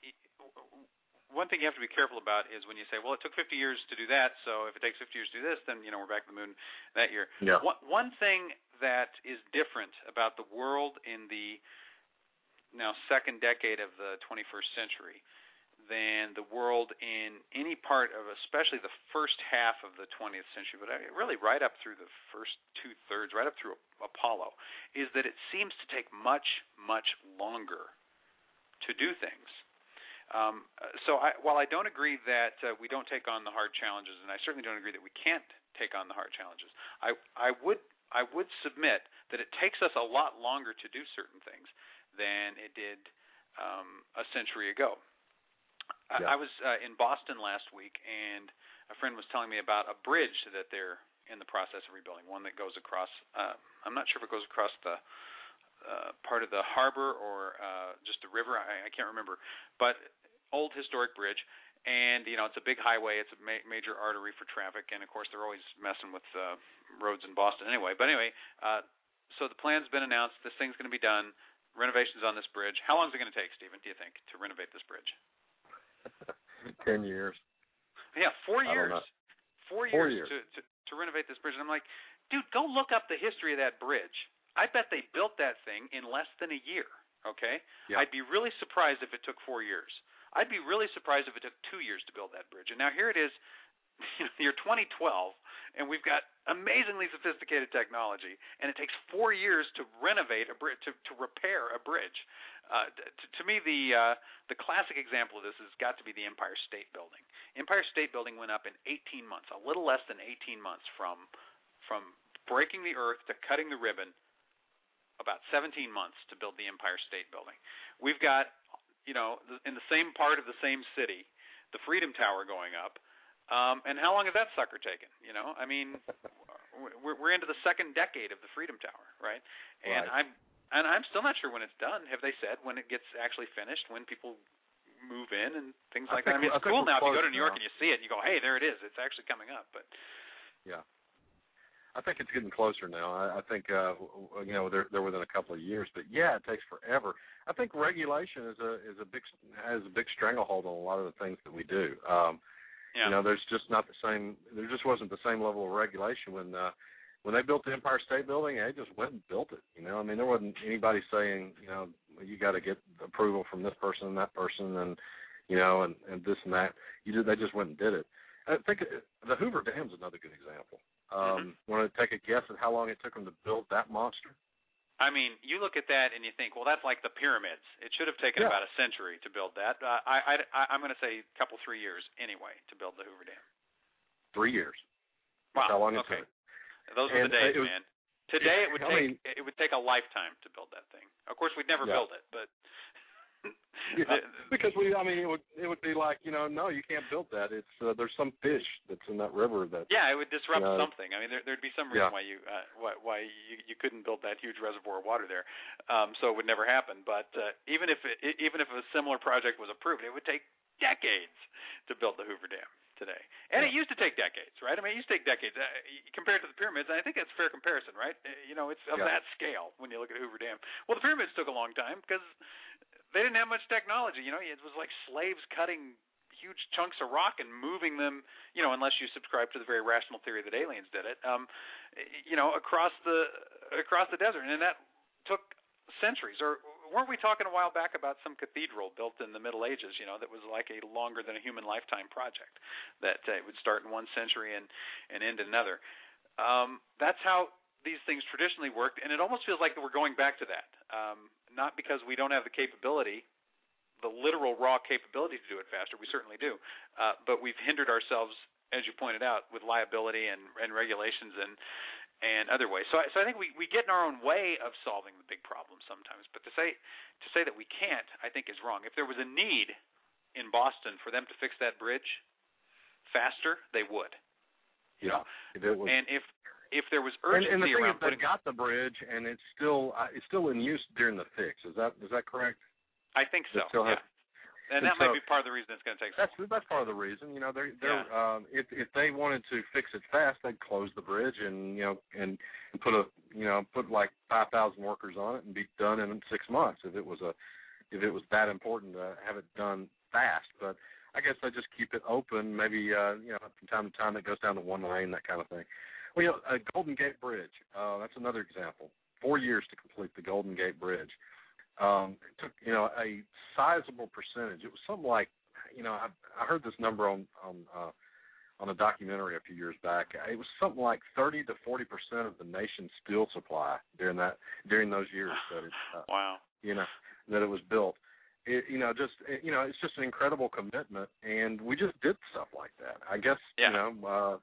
one thing you have to be careful about is when you say, well, it took fifty years to do that, so if it takes fifty years to do this, then, you know, we're back to the moon that year. Yeah. One, one thing that is different about the world in the now second decade of the twenty-first century than the world in any part of, especially the first half of the twentieth century, but really right up through the first two-thirds, right up through Apollo, is that it seems to take much, much longer to do things. Um, so I, while I don't agree that uh, we don't take on the hard challenges, and I certainly don't agree that we can't take on the hard challenges, I, I would I would submit that it takes us a lot longer to do certain things than it did um, a century ago. Yeah. I was uh, in Boston last week, and a friend was telling me about a bridge that they're in the process of rebuilding, one that goes across, uh, I'm not sure if it goes across the uh, part of the harbor or uh, just a river. I, I can't remember, but old historic bridge. And, you know, it's a big highway. It's a ma- major artery for traffic. And, of course, they're always messing with uh, roads in Boston anyway. But anyway, uh, so the plan's been announced. This thing's going to be done. Renovations on this bridge. How long is it going to take, Stephen, do you think, to renovate this bridge? Ten years. Yeah, four years. Four, four years, years. To, to, to renovate this bridge. And I'm like, dude, go look up the history of that bridge. I bet they built that thing in less than a year, okay? Yeah. I'd be really surprised if it took four years. I'd be really surprised if it took two years to build that bridge. And now here it is, you know, year twenty twelve, and we've got amazingly sophisticated technology, and it takes four years to renovate a bridge, to, to repair a bridge. Uh, to, to me, the uh, the classic example of this has got to be the Empire State Building. Empire State Building went up in eighteen months, a little less than eighteen months from from breaking the earth to cutting the ribbon. About seventeen months to build the Empire State Building. We've got, you know, in the same part of the same city, the Freedom Tower going up. Um, and how long has that sucker taken? You know, I mean, we're, we're into the second decade of the Freedom Tower, right? And right. I'm and I'm still not sure when it's done. Have they said when it gets actually finished? When people move in and things like I that? I mean, it's I cool now if you go to New York now. and you see it, and you go, hey, there it is. It's actually coming up. But yeah. I think it's getting closer now. I, I think uh, you know they're they're within a couple of years, but yeah, it takes forever. I think regulation is a is a big has a big stranglehold on a lot of the things that we do. Um, yeah. You know, there's just not the same. There just wasn't the same level of regulation when uh, when they built the Empire State Building. They just went and built it. You know, I mean, there wasn't anybody saying, you know, you got to get approval from this person and that person, and you know, and, and this and that. You did. They just went and did it. I think the Hoover Dam is another good example. Um, mm-hmm. Want to take a guess at how long it took them to build that monster? I mean, you look at that and you think, well, that's like the pyramids. It should have taken yeah. about a century to build that. Uh, I, I, I'm going to say a couple, three years anyway to build the Hoover Dam. Three years. Wow. That's how long it okay. took. Those were and the days, was, man. Today it would I take mean, it would take a lifetime to build that thing. Of course, we'd never yeah. build it, but yeah, because we, I mean, it would it would be like, you know, no, you can't build that. It's uh, there's some fish that's in that river that. Yeah, it would disrupt you know, something. I mean, there, there'd be some reason yeah. why you uh, why, why you, you couldn't build that huge reservoir of water there, um, so it would never happen. But uh, even if it, even if a similar project was approved, it would take decades to build the Hoover Dam today. And yeah. it used to take decades, right? I mean, it used to take decades uh, compared to the pyramids. And I think that's a fair comparison, right? Uh, you know, it's of yeah. that scale when you look at Hoover Dam. Well, the pyramids took a long time because they didn't have much technology. You know, it was like slaves cutting huge chunks of rock and moving them, you know, unless you subscribe to the very rational theory that aliens did it, um, you know, across the across the desert. And that took centuries. Or weren't we talking a while back about some cathedral built in the Middle Ages, you know, that was like a longer than a human lifetime project, that uh, it would start in one century and, and end in another. Um, that's how these things traditionally worked, and it almost feels like we're going back to that, um, not because we don't have the capability, the literal raw capability to do it faster. We certainly do, uh, but we've hindered ourselves, as you pointed out, with liability and, and regulations and and other ways. So I, so I think we, we get in our own way of solving the big problems sometimes. But to say to say that we can't, I think, is wrong. If there was a need in Boston for them to fix that bridge faster, they would. You yeah, know? If it was, and if if there was urgency and, and the thing around is, putting, they got the bridge, and it's still uh, it's still in use during the fix. Is that is that correct? I think so. Yeah. Have, And, and that so, might be part of the reason it's going to take so that's long. that's part of the reason. You know, they're they're Yeah. um, if if they wanted to fix it fast, they'd close the bridge and you know and, and put a you know put like five thousand workers on it and be done in six months if it was a if it was that important to have it done fast. But I guess they just keep it open. Maybe uh, you know from time to time it goes down to one lane, that kind of thing. Well, you know, a Golden Gate Bridge. Uh, that's another example. Four years to complete the Golden Gate Bridge. Um, it took, you know, a sizable percentage. It was something like, you know, I, I heard this number on on uh, on a documentary a few years back. It was something like thirty to forty percent of the nation's steel supply during that during those years that it, uh, wow, you know, that it was built. It, you know, just it, you know, it's just an incredible commitment, and we just did stuff like that. I guess, yeah. you know. Uh,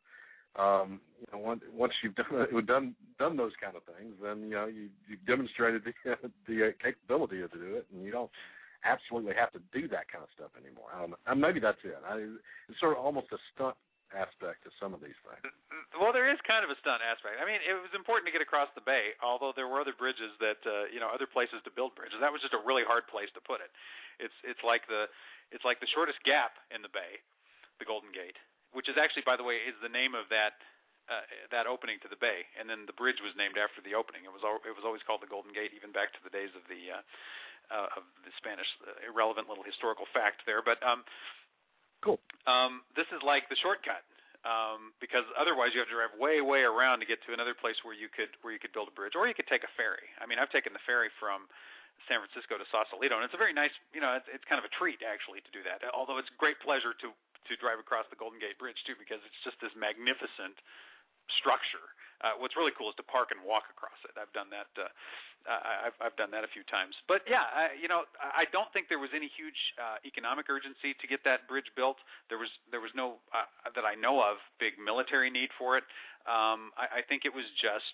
Um, you know, once, once you've done done done those kind of things, then you know you you've demonstrated the the capability to do it, and you don't absolutely have to do that kind of stuff anymore. I don't know. Maybe that's it. I, it's sort of almost a stunt aspect to some of these things. Well, there is kind of a stunt aspect. I mean, it was important to get across the bay, although there were other bridges that, uh, you know, other places to build bridges. That was just a really hard place to put it. It's it's like the it's like the shortest gap in the bay, the Golden Gate, which is actually, by the way, is the name of that uh, that opening to the bay. And then the bridge was named after the opening. It was al- it was always called the Golden Gate, even back to the days of the uh, uh, of the Spanish. Uh, irrelevant little historical fact there, but. Um, Cool. Um, this is like the shortcut, um, because otherwise you have to drive way, way around to get to another place where you could where you could build a bridge, or you could take a ferry. I mean, I've taken the ferry from San Francisco to Sausalito, and it's a very nice, you know, it's, it's kind of a treat actually to do that. Although it's a great pleasure to to drive across the Golden Gate Bridge too, because it's just this magnificent structure. Uh, what's really cool is to park and walk across it. I've done that. Uh, I've, I've done that a few times. But yeah, I, you know, I don't think there was any huge uh, economic urgency to get that bridge built. There was there was no uh, that I know of big military need for it. Um, I, I think it was just,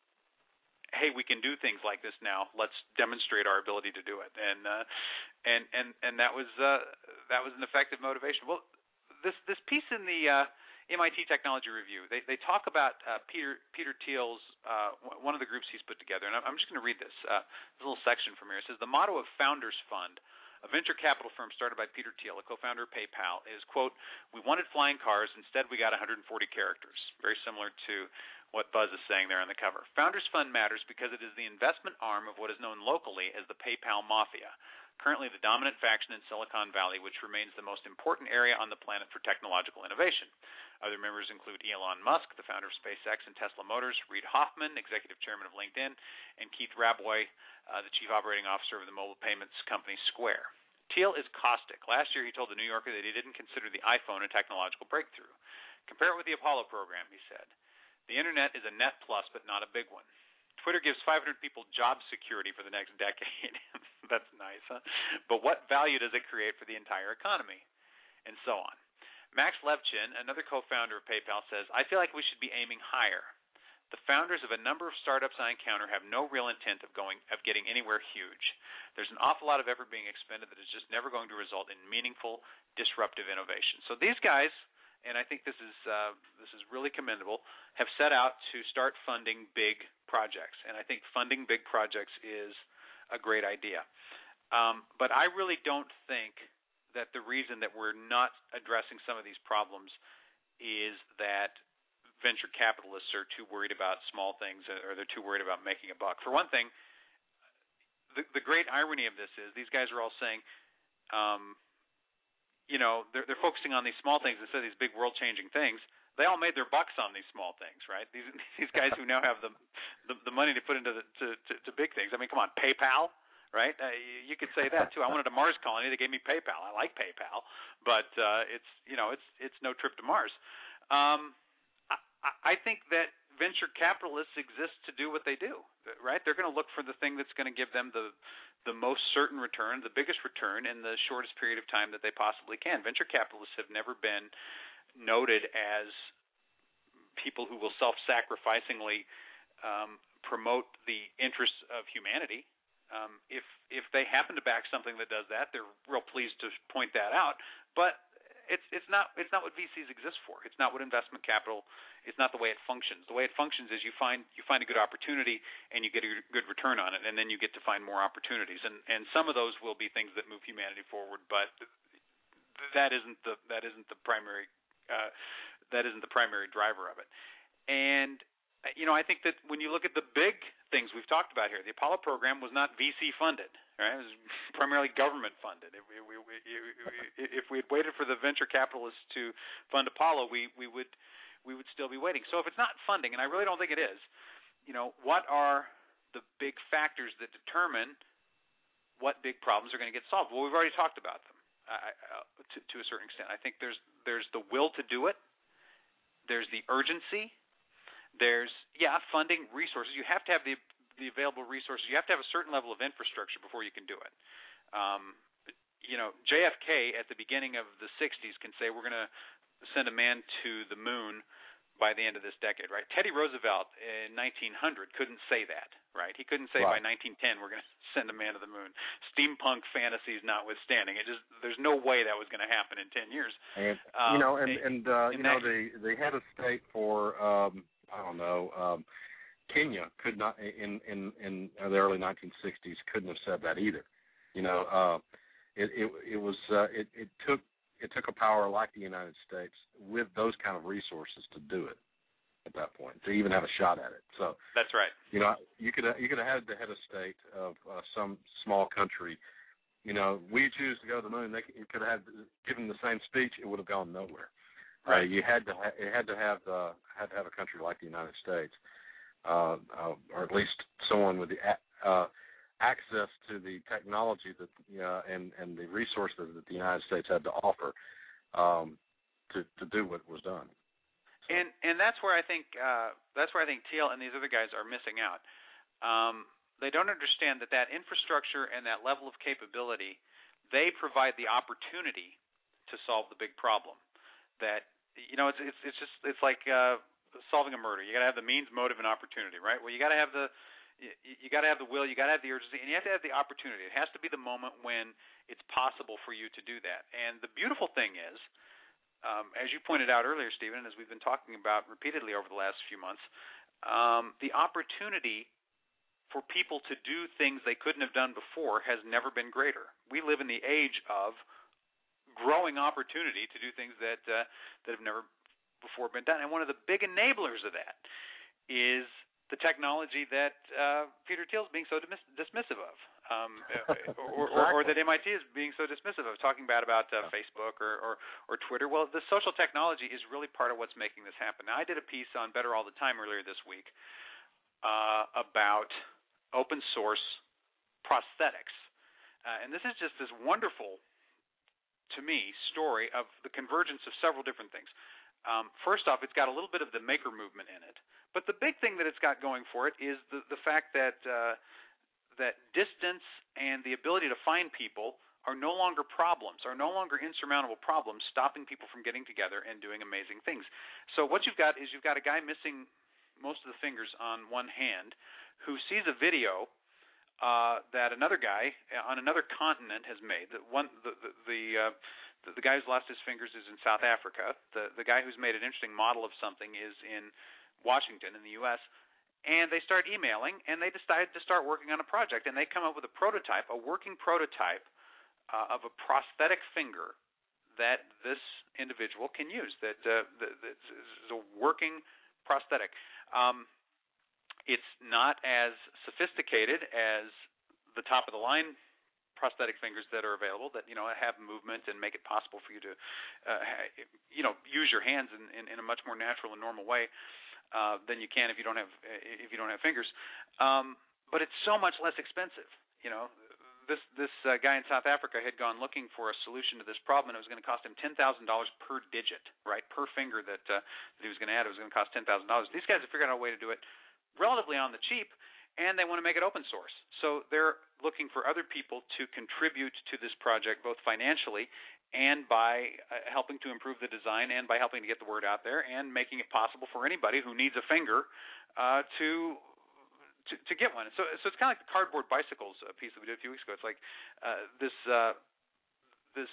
hey, we can do things like this now. Let's demonstrate our ability to do it. And uh, and and and that was uh, that was an effective motivation. Well, this this piece in the uh, M I T Technology Review, they they talk about uh, Peter Peter Thiel's uh, one of the groups he's put together, and I'm just going to read this. Uh, this little section from here. It says the motto of Founders Fund, a venture capital firm started by Peter Thiel, a co-founder of PayPal, is, quote, "We wanted flying cars. Instead, we got one hundred forty characters." Very similar to what Buzz is saying there on the cover. Founders Fund matters because it is the investment arm of what is known locally as the PayPal Mafia, currently the dominant faction in Silicon Valley, which remains the most important area on the planet for technological innovation. Other members include Elon Musk, the founder of SpaceX and Tesla Motors, Reid Hoffman, executive chairman of LinkedIn, and Keith Rabois, uh, the chief operating officer of the mobile payments company Square. Thiel is caustic. Last year he told the New Yorker that he didn't consider the iPhone a technological breakthrough. Compare it with the Apollo program, he said. The internet is a net plus, but not a big one. Twitter gives five hundred people job security for the next decade. That's nice, huh? But what value does it create for the entire economy? And so on. Max Levchin, another co-founder of PayPal, says, I feel like we should be aiming higher. The founders of a number of startups I encounter have no real intent of going of getting anywhere huge. There's an awful lot of effort being expended that is just never going to result in meaningful, disruptive innovation. So these guys, and I think this is uh, this is really commendable, have set out to start funding big projects. And I think funding big projects is a great idea. Um, but I really don't think that the reason that we're not addressing some of these problems is that venture capitalists are too worried about small things or they're too worried about making a buck. For one thing, the, the great irony of this is these guys are all saying, um, you know, they're, they're focusing on these small things instead of these big world-changing things. They all made their bucks on these small things, right? These these guys who now have the the, the money to put into the, to, to, to big things. I mean, come on, PayPal. Right? Uh, you, you could say that too. I wanted a Mars colony. They gave me PayPal. I like PayPal, but uh, it's you know it's it's no trip to Mars. Um, I, I think that venture capitalists exist to do what they do. Right? They're going to look for the thing that's going to give them the the most certain return, the biggest return in the shortest period of time that they possibly can. Venture capitalists have never been noted as people who will self-sacrificingly um, promote the interests of humanity. Um, if if they happen to back something that does that, they're real pleased to point that out. But it's it's not it's not what V Cs exist for. It's not what investment capital. It's not the way it functions. The way it functions is you find you find a good opportunity and you get a good return on it, and then you get to find more opportunities. And and some of those will be things that move humanity forward, but that isn't the that isn't the primary uh, that isn't the primary driver of it. And you know, I think that when you look at the big things we've talked about here, the Apollo program was not V C funded, right? It was primarily government funded. If we, we, we, if we had waited for the venture capitalists to fund Apollo, we, we would we would still be waiting. So if it's not funding, and I really don't think it is, you know, what are the big factors that determine what big problems are going to get solved? Well, we've already talked about them uh, to, to a certain extent. I think there's there's the will to do it. There's the urgency. There's, yeah, funding, resources. You have to have the the available resources. You have to have a certain level of infrastructure before you can do it. Um, you know, J F K at the beginning of the sixties can say we're going to send a man to the moon by the end of this decade, right? Teddy Roosevelt in nineteen hundred couldn't say that, right? He couldn't say right. by nineteen ten we're going to send a man to the moon. Steampunk fantasies notwithstanding, it just there's no way that was going to happen in ten years. And um, you know, and it, and uh, you know, that, the the head of state for um, I don't know um, Kenya could not in in in the early nineteen sixties couldn't have said that either. You know, uh, it it it was uh, it it took. It took a power like the United States with those kind of resources to do it at that point, to even have a shot at it. So that's right. You know, you could you could have had the head of state of uh, some small country. You know, we choose to go to the moon. They could have had, given the same speech, it would have gone nowhere. Right. Uh, you had to ha- it had to have uh, had to have a country like the United States, uh, uh, or at least someone with the uh, access to the technology that uh, and and the resources that the United States had to offer um, to to do what was done. So. And and that's where I think uh, that's where I think Thiel and these other guys are missing out. Um, they don't understand that that infrastructure and that level of capability, they provide the opportunity to solve the big problem. That you know it's it's it's just it's like uh, solving a murder. You got to have the means, motive, and opportunity, right? Well, you got to have the You, you got to have the will, you got to have the urgency, and you have to have the opportunity. It has to be the moment when it's possible for you to do that. And the beautiful thing is, um, as you pointed out earlier, Stephen, and as we've been talking about repeatedly over the last few months, um, the opportunity for people to do things they couldn't have done before has never been greater. We live in the age of growing opportunity to do things that uh, that have never before been done. And one of the big enablers of that is the technology that uh, Peter Thiel is being so dismiss- dismissive of, um, or, or, or that M I T is being so dismissive of, talking bad about uh, Facebook or, or, or Twitter. Well, the social technology is really part of what's making this happen. Now, I did a piece on Better All the Time earlier this week uh, about open source prosthetics, uh, and this is just this wonderful, to me, story of the convergence of several different things. Um, first off, it's got a little bit of the maker movement in it. But the big thing that it's got going for it is the, the fact that uh, that distance and the ability to find people are no longer problems, are no longer insurmountable problems, stopping people from getting together and doing amazing things. So what you've got is you've got a guy missing most of the fingers on one hand who sees a video uh, that another guy on another continent has made. That one the the, the uh, The, the guy who's lost his fingers is in South Africa. The the guy who's made an interesting model of something is in Washington in the U S And they start emailing, and they decide to start working on a project. And they come up with a prototype, a working prototype uh, of a prosthetic finger that this individual can use. That uh, that is a working prosthetic. Um, it's not as sophisticated as the top of the line prosthetic fingers that are available that you know have movement and make it possible for you to uh, you know use your hands in, in, in a much more natural and normal way uh, than you can if you don't have if you don't have fingers. Um, but it's so much less expensive. You know, this this uh, guy in South Africa had gone looking for a solution to this problem, and it was going to cost him ten thousand dollars per digit, right, per finger that uh, that he was going to add. It was going to cost ten thousand dollars. These guys have figured out a way to do it relatively on the cheap. And they want to make it open source. So they're looking for other people to contribute to this project, both financially and by uh, helping to improve the design and by helping to get the word out there and making it possible for anybody who needs a finger uh, to, to to get one. So, so it's kind of like the cardboard bicycles piece that we did a few weeks ago. It's like uh, this uh, this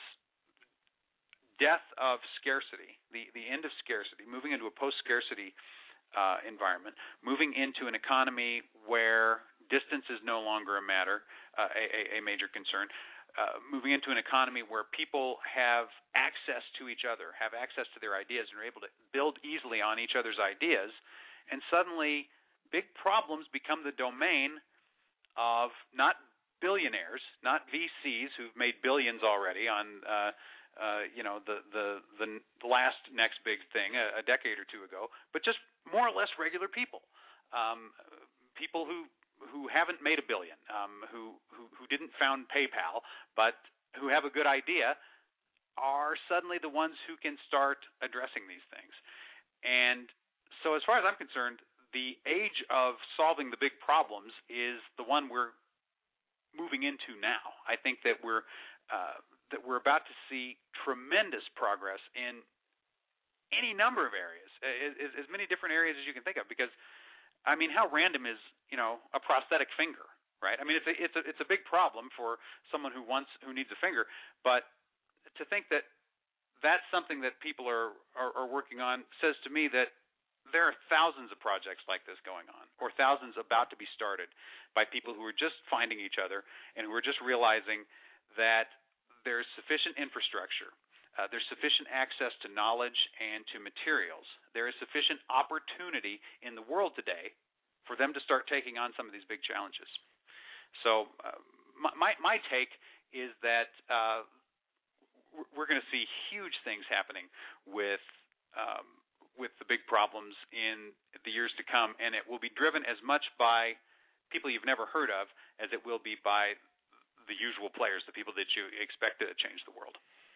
death of scarcity, the, the end of scarcity, moving into a post-scarcity Uh, environment, moving into an economy where distance is no longer a matter, uh, a, a major concern, uh, moving into an economy where people have access to each other, have access to their ideas, and are able to build easily on each other's ideas, and suddenly big problems become the domain of not billionaires, not V Cs who've made billions already on uh, Uh, you know, the, the the last next big thing a, a decade or two ago, but just more or less regular people, um, people who who haven't made a billion, um, who, who who didn't found PayPal, but who have a good idea, are suddenly the ones who can start addressing these things. And so, as far as I'm concerned, the age of solving the big problems is the one we're moving into now. I think that we're uh, that we're about to see tremendous progress in any number of areas, as, as many different areas as you can think of. Because, I mean, how random is, you know, a prosthetic finger, right? I mean, it's a, it's a, it's a big problem for someone who wants, who needs a finger. But to think that that's something that people are, are, are working on says to me that there are thousands of projects like this going on, or thousands about to be started by people who are just finding each other and who are just realizing that there's sufficient infrastructure. Uh, there's sufficient access to knowledge and to materials. There is sufficient opportunity in the world today for them to start taking on some of these big challenges. So uh, my, my take is that uh, we're going to see huge things happening with um, with the big problems in the years to come, and it will be driven as much by people you've never heard of as it will be by the usual players, the people that you expect to change the world.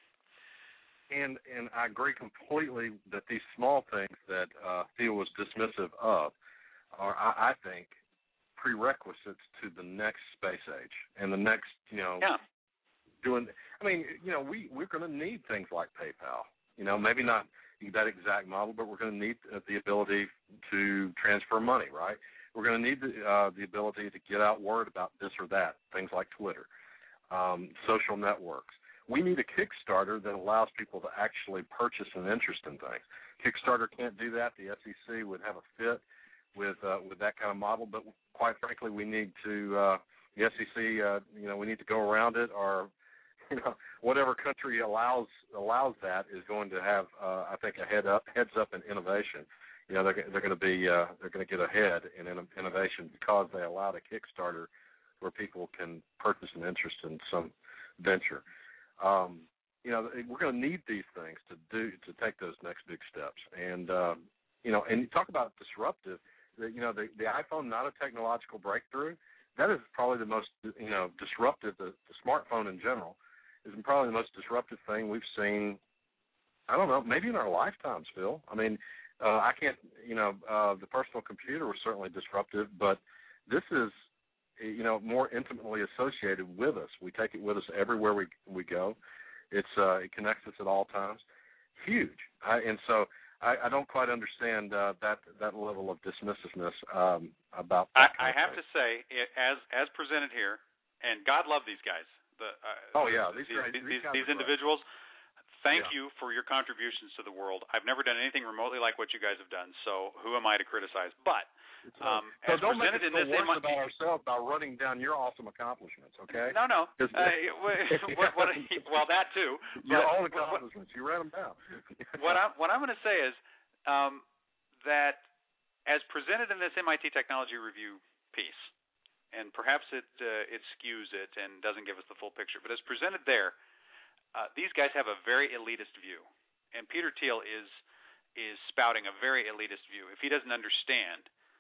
And and I agree completely that these small things that uh, Theo was dismissive of are, I, I think, prerequisites to the next space age and the next, you know, yeah. doing. I mean, you know, we we're going to need things like PayPal. You know, maybe not that exact model, but we're going to need the ability to transfer money, right? We're going to need the uh, the ability to get out word about this or that, things like Twitter, um, social networks. We need a Kickstarter that allows people to actually purchase an interest in things. Kickstarter can't do that. The S E C would have a fit with uh, with that kind of model, but quite frankly, we need to uh, the S E C. Uh, you know, we need to go around it, or you know, whatever country allows allows that is going to have, uh, I think, a head up heads up in innovation. You know, they're they're going to be uh, they're going to get ahead in innovation because they allowed a Kickstarter where people can purchase an interest in some venture. Um, you know, we're going to need these things to do to take those next big steps. And uh, you know, and you talk about disruptive. You know, the, the iPhone, not a technological breakthrough. That is probably the most, you know, disruptive. The, the smartphone in general is probably the most disruptive thing we've seen. I don't know, maybe in our lifetimes, Phil. I mean, uh, I can't. You know, uh, the personal computer was certainly disruptive, but this is, you know, more intimately associated with us. We take it with us everywhere we we go. It's uh, it connects us at all times. Huge, I, and so I, I don't quite understand uh, that that level of dismissiveness um, about. That I, I have to say, it, as as presented here, and God love these guys. The, uh, oh yeah, these these, are, these, these, these individuals. Thank yeah. you for your contributions to the world. I've never done anything remotely like what you guys have done. So who am I to criticize? But Um, so as don't presented make us in this feel worse M I- about ourselves by running down your awesome accomplishments, okay? No, no. Uh, what, what, well, that too. Your but own accomplishments. What, you read them down. what I'm what I'm going to say is um, that as presented in this M I T Technology Review piece, and perhaps it uh, it skews it and doesn't give us the full picture, but as presented there, uh, these guys have a very elitist view, and Peter Thiel is is spouting a very elitist view. If he doesn't understand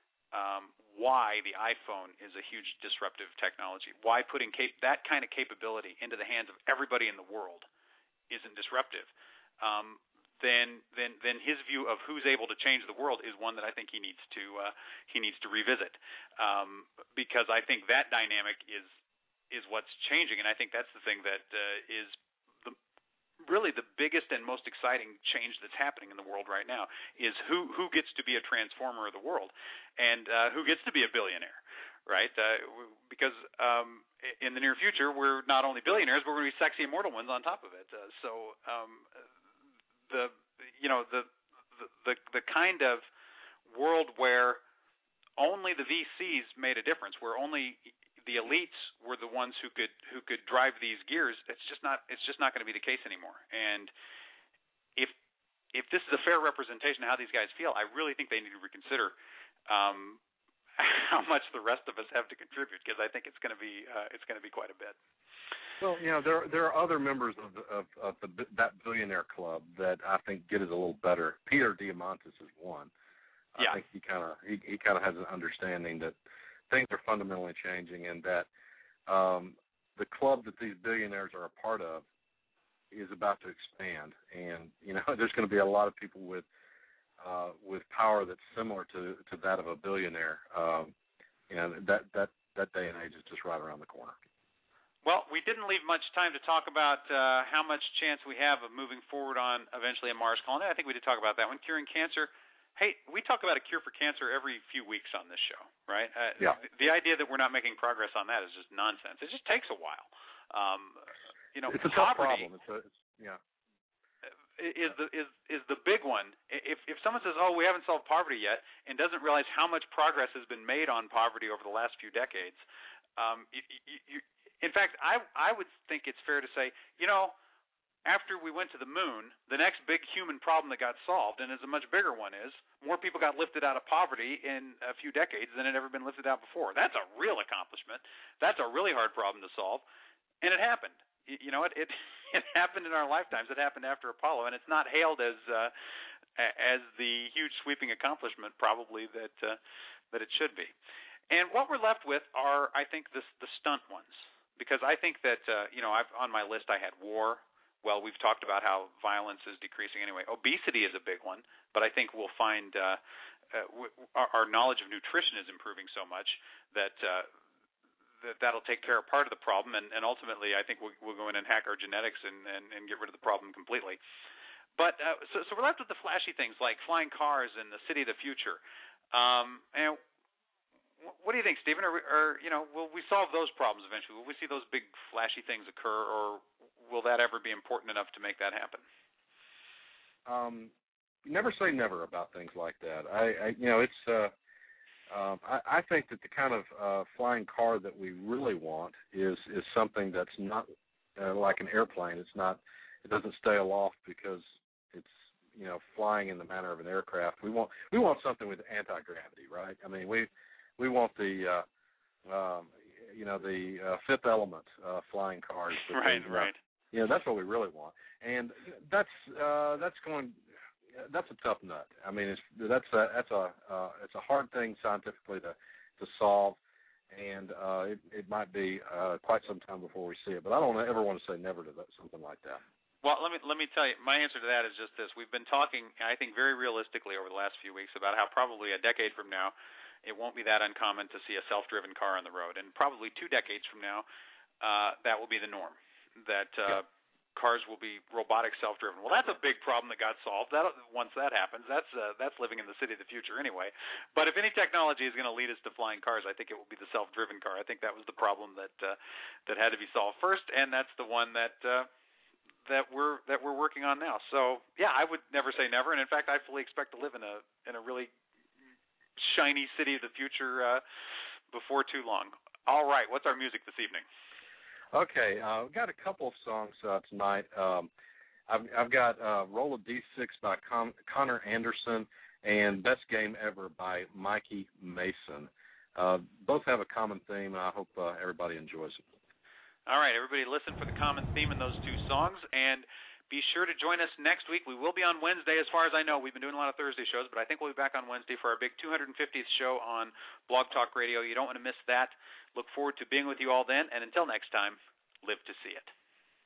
Um, why the iPhone is a huge disruptive technology, why putting cap- that kind of capability into the hands of everybody in the world isn't disruptive, um, then then then his view of who's able to change the world is one that I think he needs to uh, he needs to revisit, um, because I think that dynamic is is what's changing, and I think that's the thing that uh, is the really the biggest and most exciting change that's happening in the world right now is who who gets to be a transformer of the world, and uh, who gets to be a billionaire, right? Uh, because um, in the near future, we're not only billionaires, but we're going to be sexy immortal ones on top of it. Uh, so um, the you know the, the the the kind of world where only the V Cs made a difference, where only the elites were the ones who could who could drive these gears. It's just not it's just not going to be the case anymore. And if if this is a fair representation of how these guys feel, I really think they need to reconsider um, how much the rest of us have to contribute, because I think it's going to be uh, it's going to be quite a bit. Well, you know, there there are other members of the, of, of the, that billionaire club that I think get it a little better. Peter Diamandis is one. I yeah. think he kind of he, he kind of has an understanding that things are fundamentally changing, and that um, the club that these billionaires are a part of is about to expand. And you know, there's going to be a lot of people with uh, with power that's similar to, to that of a billionaire. Um, and that, that that day and age is just right around the corner. Well, we didn't leave much time to talk about uh, how much chance we have of moving forward on eventually a Mars colony. I think we did talk about that one. Curing cancer. Hey, we talk about a cure for cancer every few weeks on this show, right? Uh, yeah. The, the idea that we're not making progress on that is just nonsense. It just takes a while. Um, you know, it's a poverty, tough problem. It's a, it's, yeah. Is the is is the big one. If if someone says, "Oh, we haven't solved poverty yet," and doesn't realize how much progress has been made on poverty over the last few decades, um, you, you, you In fact, I I would think it's fair to say, you know, after we went to the moon, the next big human problem that got solved, and is a much bigger one, is more people got lifted out of poverty in a few decades than had ever been lifted out before. That's a real accomplishment. That's a really hard problem to solve, and it happened. You know, it it, it happened in our lifetimes. It happened after Apollo, and it's not hailed as uh, as the huge sweeping accomplishment probably that uh, that it should be. And what we're left with are, I think, this, the stunt ones. Because I think that, uh, you know, I've, on my list I had war. Well, we've talked about how violence is decreasing anyway. Obesity is a big one, but I think we'll find uh, uh, w- our, our knowledge of nutrition is improving so much that, uh, that that'll take care of part of the problem, and, and ultimately I think we'll, we'll go in and hack our genetics and, and, and get rid of the problem completely. But uh, so, so we're left with the flashy things like flying cars and the city of the future. Um, and what do you think, Stephen? Or, or, you know, will we solve those problems eventually? Will we see those big flashy things occur, or will that ever be important enough to make that happen? Um, never say never about things like that. I, I you know, it's. Uh, um, I, I think that the kind of uh, flying car that we really want is is something that's not uh, like an airplane. It's not. It doesn't stay aloft because it's, you know, flying in the manner of an aircraft. We want we want something with anti-gravity, right? I mean, we. We want the, uh, um, you know, the uh, Fifth Element uh, flying cars. Right, they, right. You know, that's what we really want, and that's uh, that's going. That's a tough nut. I mean, it's that's a that's a uh, it's a hard thing scientifically to to solve, and uh, it, it might be uh, quite some time before we see it. But I don't ever want to say never to that, something like that. Well, let me let me tell you, my answer to that is just this: we've been talking, I think, very realistically over the last few weeks about how probably a decade from now, it won't be that uncommon to see a self-driven car on the road. And probably two decades from now, uh, that will be the norm, that uh, yeah. cars will be robotic self-driven. Well, that's a big problem that got solved. That, once that happens, that's uh, that's living in the city of the future anyway. But if any technology is going to lead us to flying cars, I think it will be the self-driven car. I think that was the problem that uh, that had to be solved first, and that's the one that uh, that we're that we're working on now. So, yeah, I would never say never. And, in fact, I fully expect to live in a in a really shiny city of the future uh, before too long. All right, what's our music this evening? Okay, uh, we've got a couple of songs uh, tonight. Um, I've, I've got uh, Roll a D six by Con- Connor Anderson and Best Game Ever by Mikey Mason. Uh, both have a common theme, and I hope uh, everybody enjoys it. All right, everybody listen for the common theme in those two songs, and be sure to join us next week. We will be on Wednesday, as far as I know. We've been doing a lot of Thursday shows, but I think we'll be back on Wednesday for our big two hundred fiftieth show on Blog Talk Radio. You don't want to miss that. Look forward to being with you all then, and until next time, live to see it.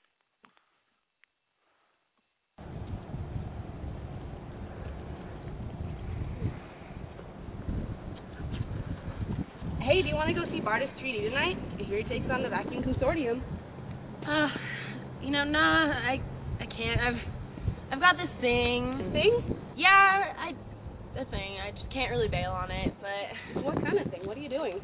Hey, do you want to go see Bartis three D tonight? I hear he takes on the Vacuum Consortium. Uh, you know, nah, I... I can't. I've I've got this thing. This thing? Yeah, I the thing. I just can't really bail on it, but what kind of thing? What are you doing?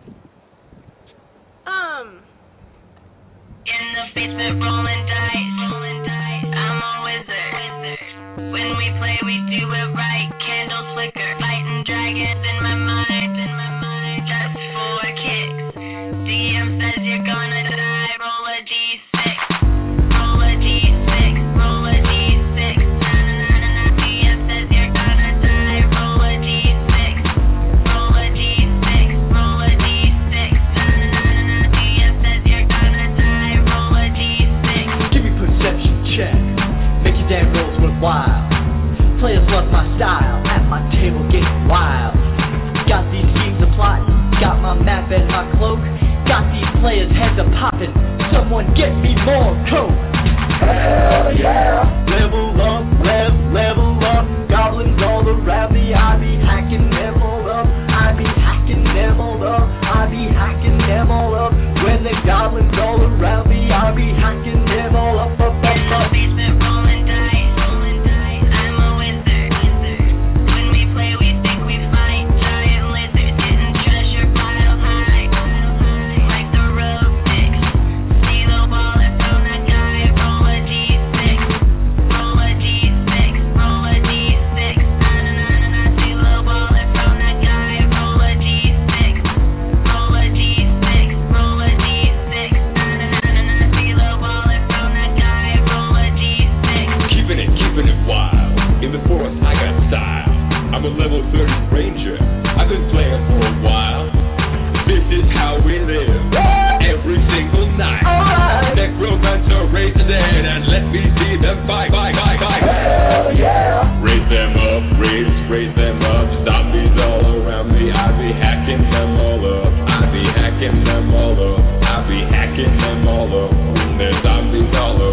Um In the basement rolling dice, rolling dice. I'm a wizard. When we play we do it right. Candles flicker, fighting dragons in my mind, in my mind. Just for kicks. D M says you're gonna die. Roll a D six. Roll a D six. Roll a D six. Na na na na na. D M says you're gonna die. Roll a D six. Roll a D six. Roll a D six. Na na na na na. D M says you're gonna die. Roll a D six. Give me perception check. Make your damn rolls worthwhile. Players love my style. At my table getting wild. Got these schemes of plotting. Got my map and my cloak. Got these players' heads a popping. Someone get me more coke. Hell yeah! Level up, lev, level up. Goblins all around me. I be hacking them all up. I be hacking them all up. I be hacking them all up. When the goblins all around me,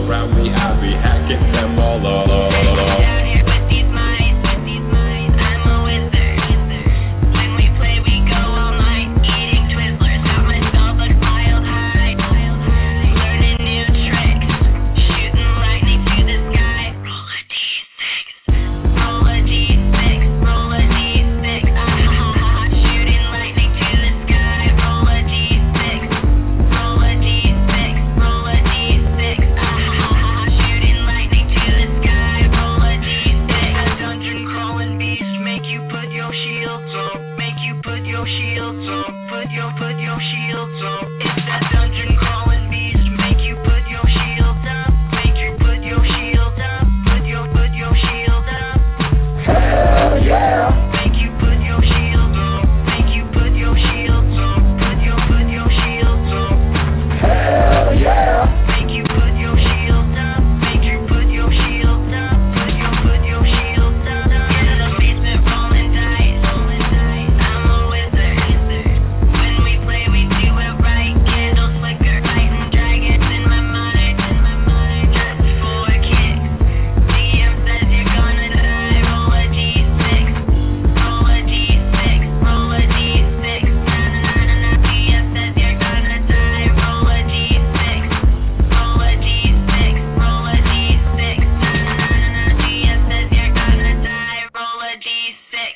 around me, I be hacking them all up. Down here with these mice, with these mice, I'm a wizard. When we play, we go all night, eating Twizzlers. Got myself a wild high, learning new tricks, shooting lightning to the sky. Roll a d six, roll a d six, roll a d six. Ah ha ha ha, shooting lightning to the sky. Roll a d six, roll a d six, roll a d six. Ah ha ha ha, shooting lightning to the sky. Roll a d six. A dungeon crawling beast, make you put your shields on, make you put your shields on, put your put your shields on. It's that dungeon crawling beast, make you put your shields up, make you put your shield up, put your put your shield up. Hell yeah! Make you put your shields on, make you put your shields on, put your put your shields on. Hell yeah! Make you put your shields up, make you put your shields up, put your put your shields up. In the basement rolling dice, rolling dice. I'm a wizard. When we play, we do it right. Candles flicker, fighting dragons in my mind, in my mind. Just for kicks. D M says you're gonna die. Roll a d six, roll a d six, roll a d six. Na na na na na. D M says you're gonna die. Roll a d six, roll a d six, roll a d six. Na na na na na. D M says you're gonna die. Roll a d six.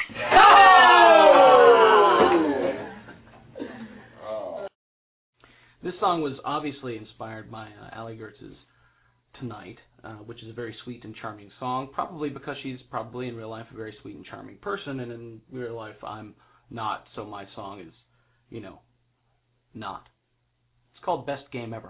This song was obviously inspired by uh, Allie Gertz's Tonight, uh, which is a very sweet and charming song, probably because she's probably in real life a very sweet and charming person, and in real life I'm not, so my song is, you know, not. It's called Best Game Ever.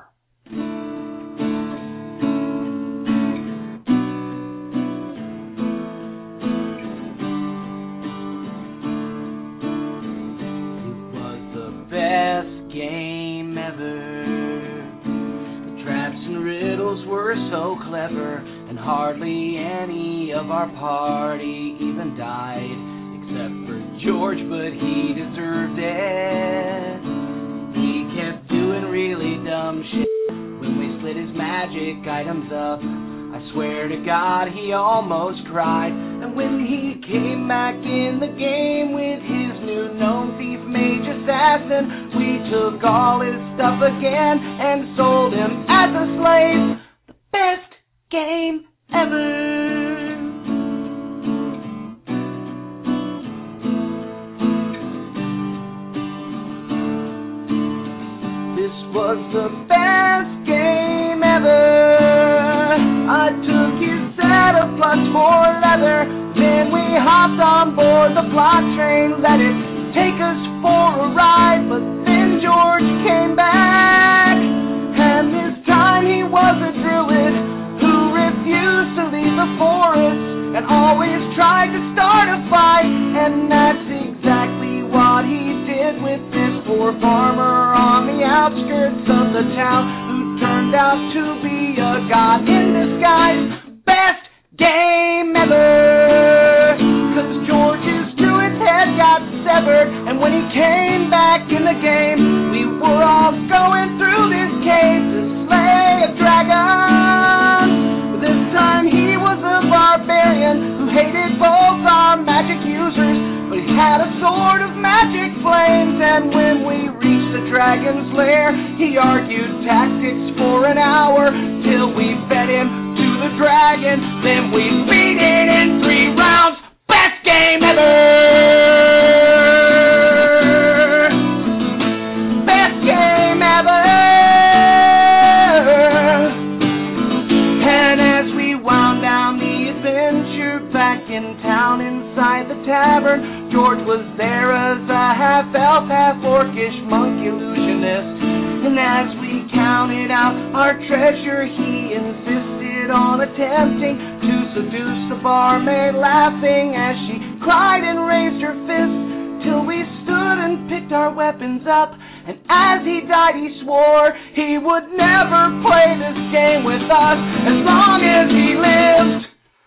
It was the best game ever. The traps and riddles were so clever, and hardly any of our party even died, except for George, but he deserved it. He kept doing really dumb shit when we split his magic items up. I swear to God, he almost cried. And when he came back in the game with his new known thief mage assassin, we took all his stuff again and sold him as a slave. The best game ever. This was the best game ever. I took his set of plus four leather, then we hopped on board the plot train, let it take us for a ride, but then George came back, and this time he was a druid who refused to leave the forest and always tried to start a fight, and that's exactly what he did with this poor farmer on the outskirts of the town who turned out to be a god in disguise. Best game ever, 'cause George's druid's head got severed, and when he came back in the game, we were all going through this cave to slay a dragon. But this time he was a barbarian who hated both our magic users, but he had a sword of magic flames, and when we reached the dragon's lair, he argued tactics for an hour till we fed him to the dragon, then we beat it in three rounds. Best game ever. Best game ever. And as we wound down the adventure back in town inside the tavern, George was there as a half-elf, half-orcish monk illusionist. And as we counted out our treasure, he insisted on attempting to seduce the barmaid, laughing as she cried and raised her fist, till we stood and picked our weapons up. And as he died, he swore he would never play this game with us as long as he lived.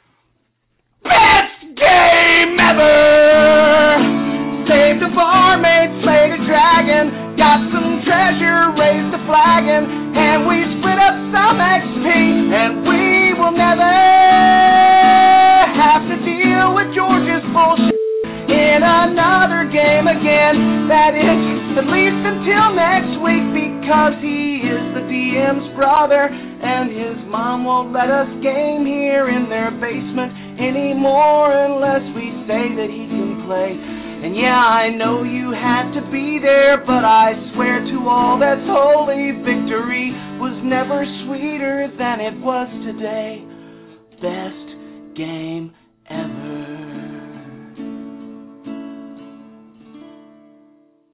Best game ever! Saved a barmaid, slayed a dragon, got some treasure, raised a flagon, and we split up some some X P, and we will never have to deal with George's bullshit in another game again. That is, at least until next week, because he is the D M's brother, and his mom won't let us game here in their basement anymore unless we say that he can play. And yeah, I know you had to be there, but I swear to all that's holy, victory was never sweeter than it was today. Best game ever.